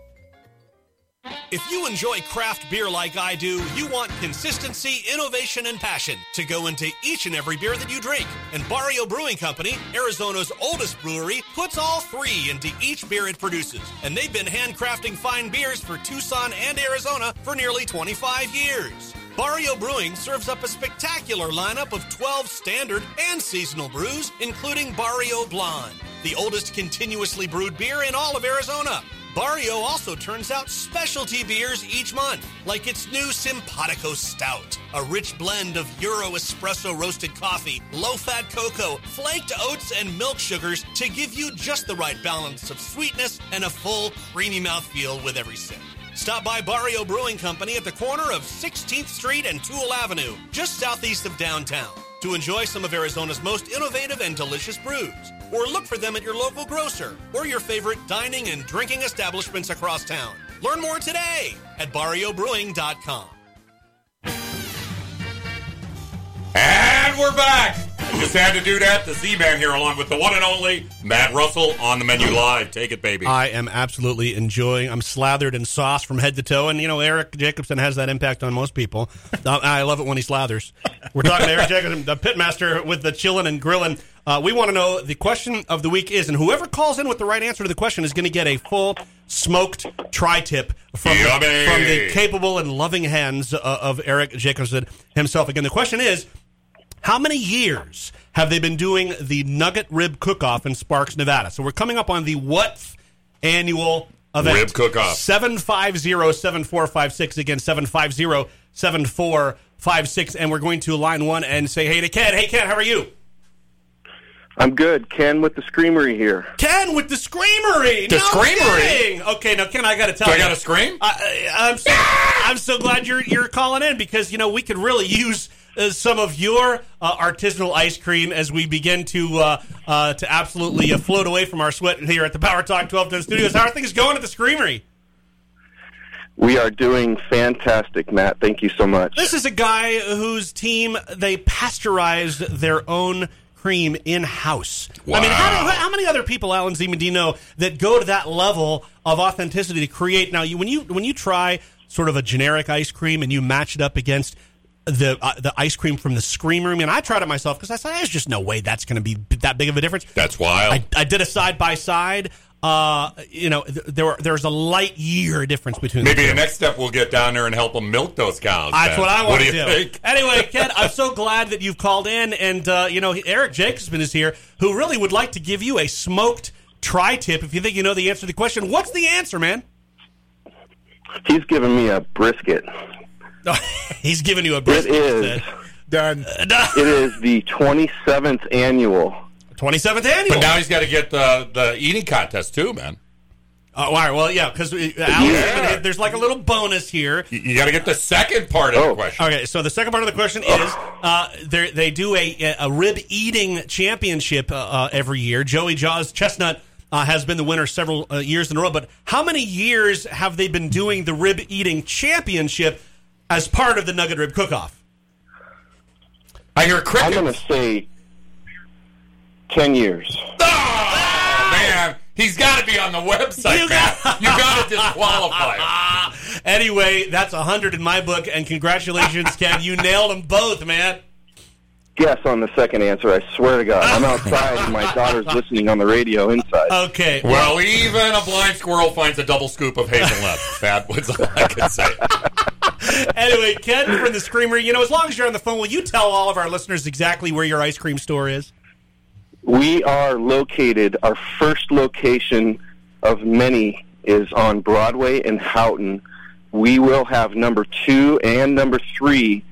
If you enjoy craft beer like I do, you want consistency, innovation, and passion to go into each and every beer that you drink. And Barrio Brewing Company, Arizona's oldest brewery, puts all three into each beer it produces. And they've been handcrafting fine beers for Tucson and Arizona for nearly twenty-five years. Barrio Brewing serves up a spectacular lineup of twelve standard and seasonal brews, including Barrio Blonde, the oldest continuously brewed beer in all of Arizona. Barrio also turns out specialty beers each month, like its new Simpatico Stout, a rich blend of Euro espresso roasted coffee, low-fat cocoa, flaked oats, and milk sugars to give you just the right balance of sweetness and a full, creamy mouthfeel with every sip. Stop by Barrio Brewing Company at the corner of sixteenth Street and Toole Avenue, just southeast of downtown, to enjoy some of Arizona's most innovative and delicious brews. Or look for them at your local grocer or your favorite dining and drinking establishments across town. Learn more today at barrio brewing dot com. And we're back. Just had to do that. The Z-Man here, along with the one and only Matt Russell on the Menu Live. Take it, baby. I am absolutely enjoying. I'm slathered in sauce from head to toe, and you know Eric Jacobson has that impact on most people. uh, I love it when he slathers. We're talking to Eric Jacobson, the pitmaster with the chillin' and grillin'. Uh, we want to know, the question of the week is, and whoever calls in with the right answer to the question is going to get a full smoked tri-tip from, from the capable and loving hands uh, of Eric Jacobson himself. Again, the question is, how many years have they been doing the Nugget Rib Cook-Off in Sparks, Nevada? So we're coming up on the what annual event? Rib Cook-Off. seven five zero, seven four five six. Again, seven five zero, seven four five six. And we're going to line one and say hey to Ken. Hey, Ken, how are you? I'm good. Ken with the Screamery here. Ken with the Screamery. The no Screamery? Kidding. Okay, now Ken, I got to tell Do you, I got to scream? I, I'm so, I'm so glad you're you're calling in because you know we could really use uh, some of your uh, artisanal ice cream as we begin to uh, uh, to absolutely uh, float away from our sweat here at the Power Talk twelve ten Studios. How are things going at the Screamery? We are doing fantastic, Matt. Thank you so much. This is a guy whose team, they pasteurized their own cream in-house. Wow. I mean, how, do, how many other people, Alan Zeman, do you know that go to that level of authenticity to create? Now, you, when you when you try sort of a generic ice cream and you match it up against the uh, the ice cream from the Screamery, I mean, I tried it myself because I said, there's just no way that's going to be that big of a difference. That's wild. I, I did a side-by-side. Uh, you know, th- there were, there's a light year difference between Maybe the, the next step we'll get down there and help them milk those cows. That's Ben. what I want what to do. You do. think? Anyway, Ken, I'm so glad that you've called in, and uh, you know Eric Jacobson is here, who really would like to give you a smoked tri-tip. If you think you know the answer to the question, what's the answer, man? He's giving me a brisket. He's giving you a brisket. It is done. It is the twenty-seventh annual. twenty-seventh annual. But now he's got to get the the eating contest too, man. Oh, all right. Well, yeah, because uh, yeah. there's like a little bonus here. You, you got to get the second part of oh. the question. Okay, so the second part of the question is uh, they do a, a rib eating championship uh, uh, every year. Joey Jaws Chestnut uh, has been the winner several uh, years in a row. But how many years have they been doing the rib eating championship as part of the Nugget Rib Cook-Off? I hear crickets. I'm going to say ten years. Oh, man. He's got to be on the website, You man. got- You got to disqualify him. Anyway, that's one hundred in my book, and congratulations, Ken. You nailed them both, man. Guess on the second answer, I swear to God. I'm outside and my daughter's listening on the radio inside. Okay. Well, even a blind squirrel finds a double scoop of hazelnut. That was all I can say. Anyway, Ken from the Screamery, you know, as long as you're on the phone, will you tell all of our listeners exactly where your ice cream store is? We are located, our first location of many is on Broadway and Houghton. We will have number two and number three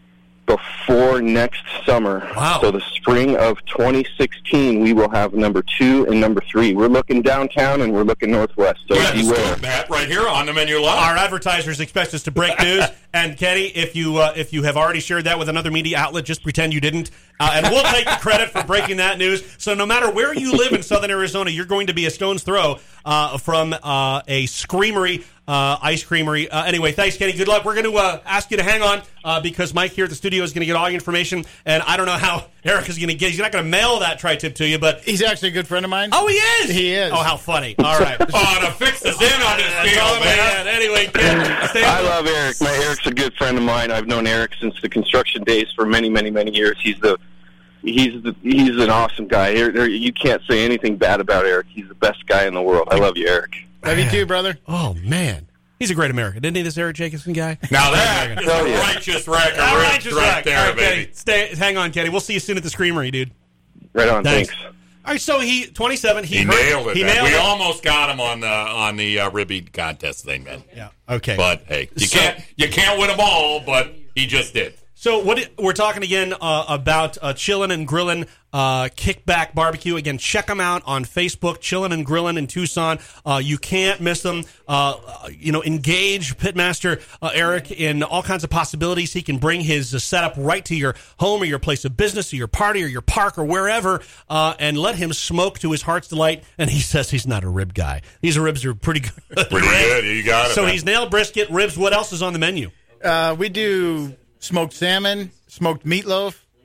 before next summer. Wow. So the spring of twenty sixteen, we will have number two and number three. We're looking downtown and we're looking northwest. So Yeah, beware. just Matt, right here on the Menu Live. Our advertisers expect us to break news. And Kenny, if you uh, if you have already shared that with another media outlet, just pretend you didn't, uh, and we'll take the credit for breaking that news. So no matter where you live in Southern Arizona, you're going to be a stone's throw uh, from uh, a Screamery uh, ice creamery. Uh, anyway, thanks, Kenny. Good luck. We're going to uh, ask you to hang on uh, because Mike here at the studio is going to get all your information, and I don't know how Eric is going to get. He's not going to mail that tri-tip to you, but he's actually a good friend of mine. Oh, he is. He is. Oh, how funny! All right. Oh, to fix us in on this deal, Oh, man. man. Anyway, Ken, stay I love Eric. My Eric's a good friend of mine. I've known Eric since the construction days for many, many, many years. He's the he's the, he's an awesome guy. There- there- You can't say anything bad about Eric. He's the best guy in the world. I love you, Eric. Love you too, brother. Oh man, he's a great American, isn't he? This Eric Jacobson guy. Now that is Oh, a yeah. righteous wreck of All ribs right, just right right. there, All right, baby. Kenny, stay. Hang on, Kenny. We'll see you soon at the Screamery, dude. Right on. Thanks. Thanks. All right, so he twenty-seven. He, He heard- nailed it. He man. nailed we it. almost got him on the on the uh, rib eating contest thing, man. Yeah. Okay. But hey, you So- can't you can't win them all, but he just did. So what it- we're talking again uh, about uh, Chillin' and Grillin' uh, Kickback Barbecue. Again, check them out on Facebook, Chillin' and Grillin' in Tucson. Uh, you can't miss them. Uh, you know, engage Pitmaster uh, Eric in all kinds of possibilities. He can bring his uh, setup right to your home or your place of business or your party or your park or wherever uh, and let him smoke to his heart's delight. And he says he's not a rib guy. These ribs are pretty good. Pretty good. You got it. So man. he's nailed brisket, ribs. What else is on the menu? Uh, we do smoked salmon, smoked meatloaf,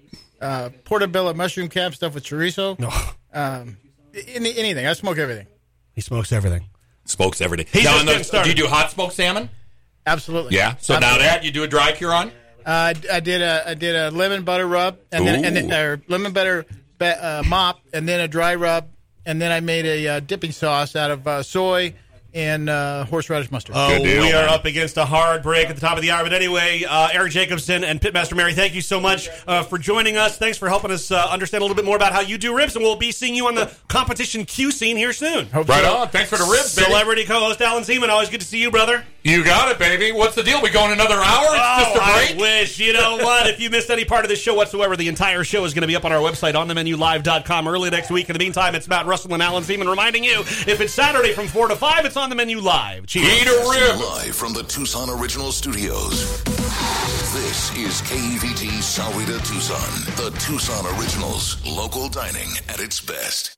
uh, portobello mushroom cap stuff with chorizo. No. Um, any, anything. I smoke everything. He smokes everything. Smokes everything. He's now, just in getting those, started. do you do hot smoked salmon? Absolutely. Yeah. So Absolutely. now that you do a dry cure on? Uh, I did a I did a lemon butter rub and then and then, or lemon butter uh, mop and then a dry rub and then I made a uh, dipping sauce out of uh, soy and uh, horseradish mustard. Oh, deal, we are man. up against a hard break at the top of the hour. But anyway, uh, Eric Jacobson and Pitmaster Mary, thank you so much uh, for joining us. Thanks for helping us uh, understand a little bit more about how you do ribs, and we'll be seeing you on the competition Q scene here soon. Hope Right so. on. Thanks for the ribs, baby. Celebrity co-host Alan Seaman, always good to see you, brother. You got it, baby. What's the deal? We going another hour? It's Oh, just a I break? wish. You know what? If you missed any part of this show whatsoever, the entire show is going to be up on our website, on the menu live dot com, early next week. In the meantime, it's Matt Russell and Alan Seaman reminding you, if it's Saturday from four to five, it's On the Menu Live. Cheers. Eat a rib. Live from the Tucson Original Studios. This is K E V T Sahuarita Tucson, the Tucson Originals, local dining at its best.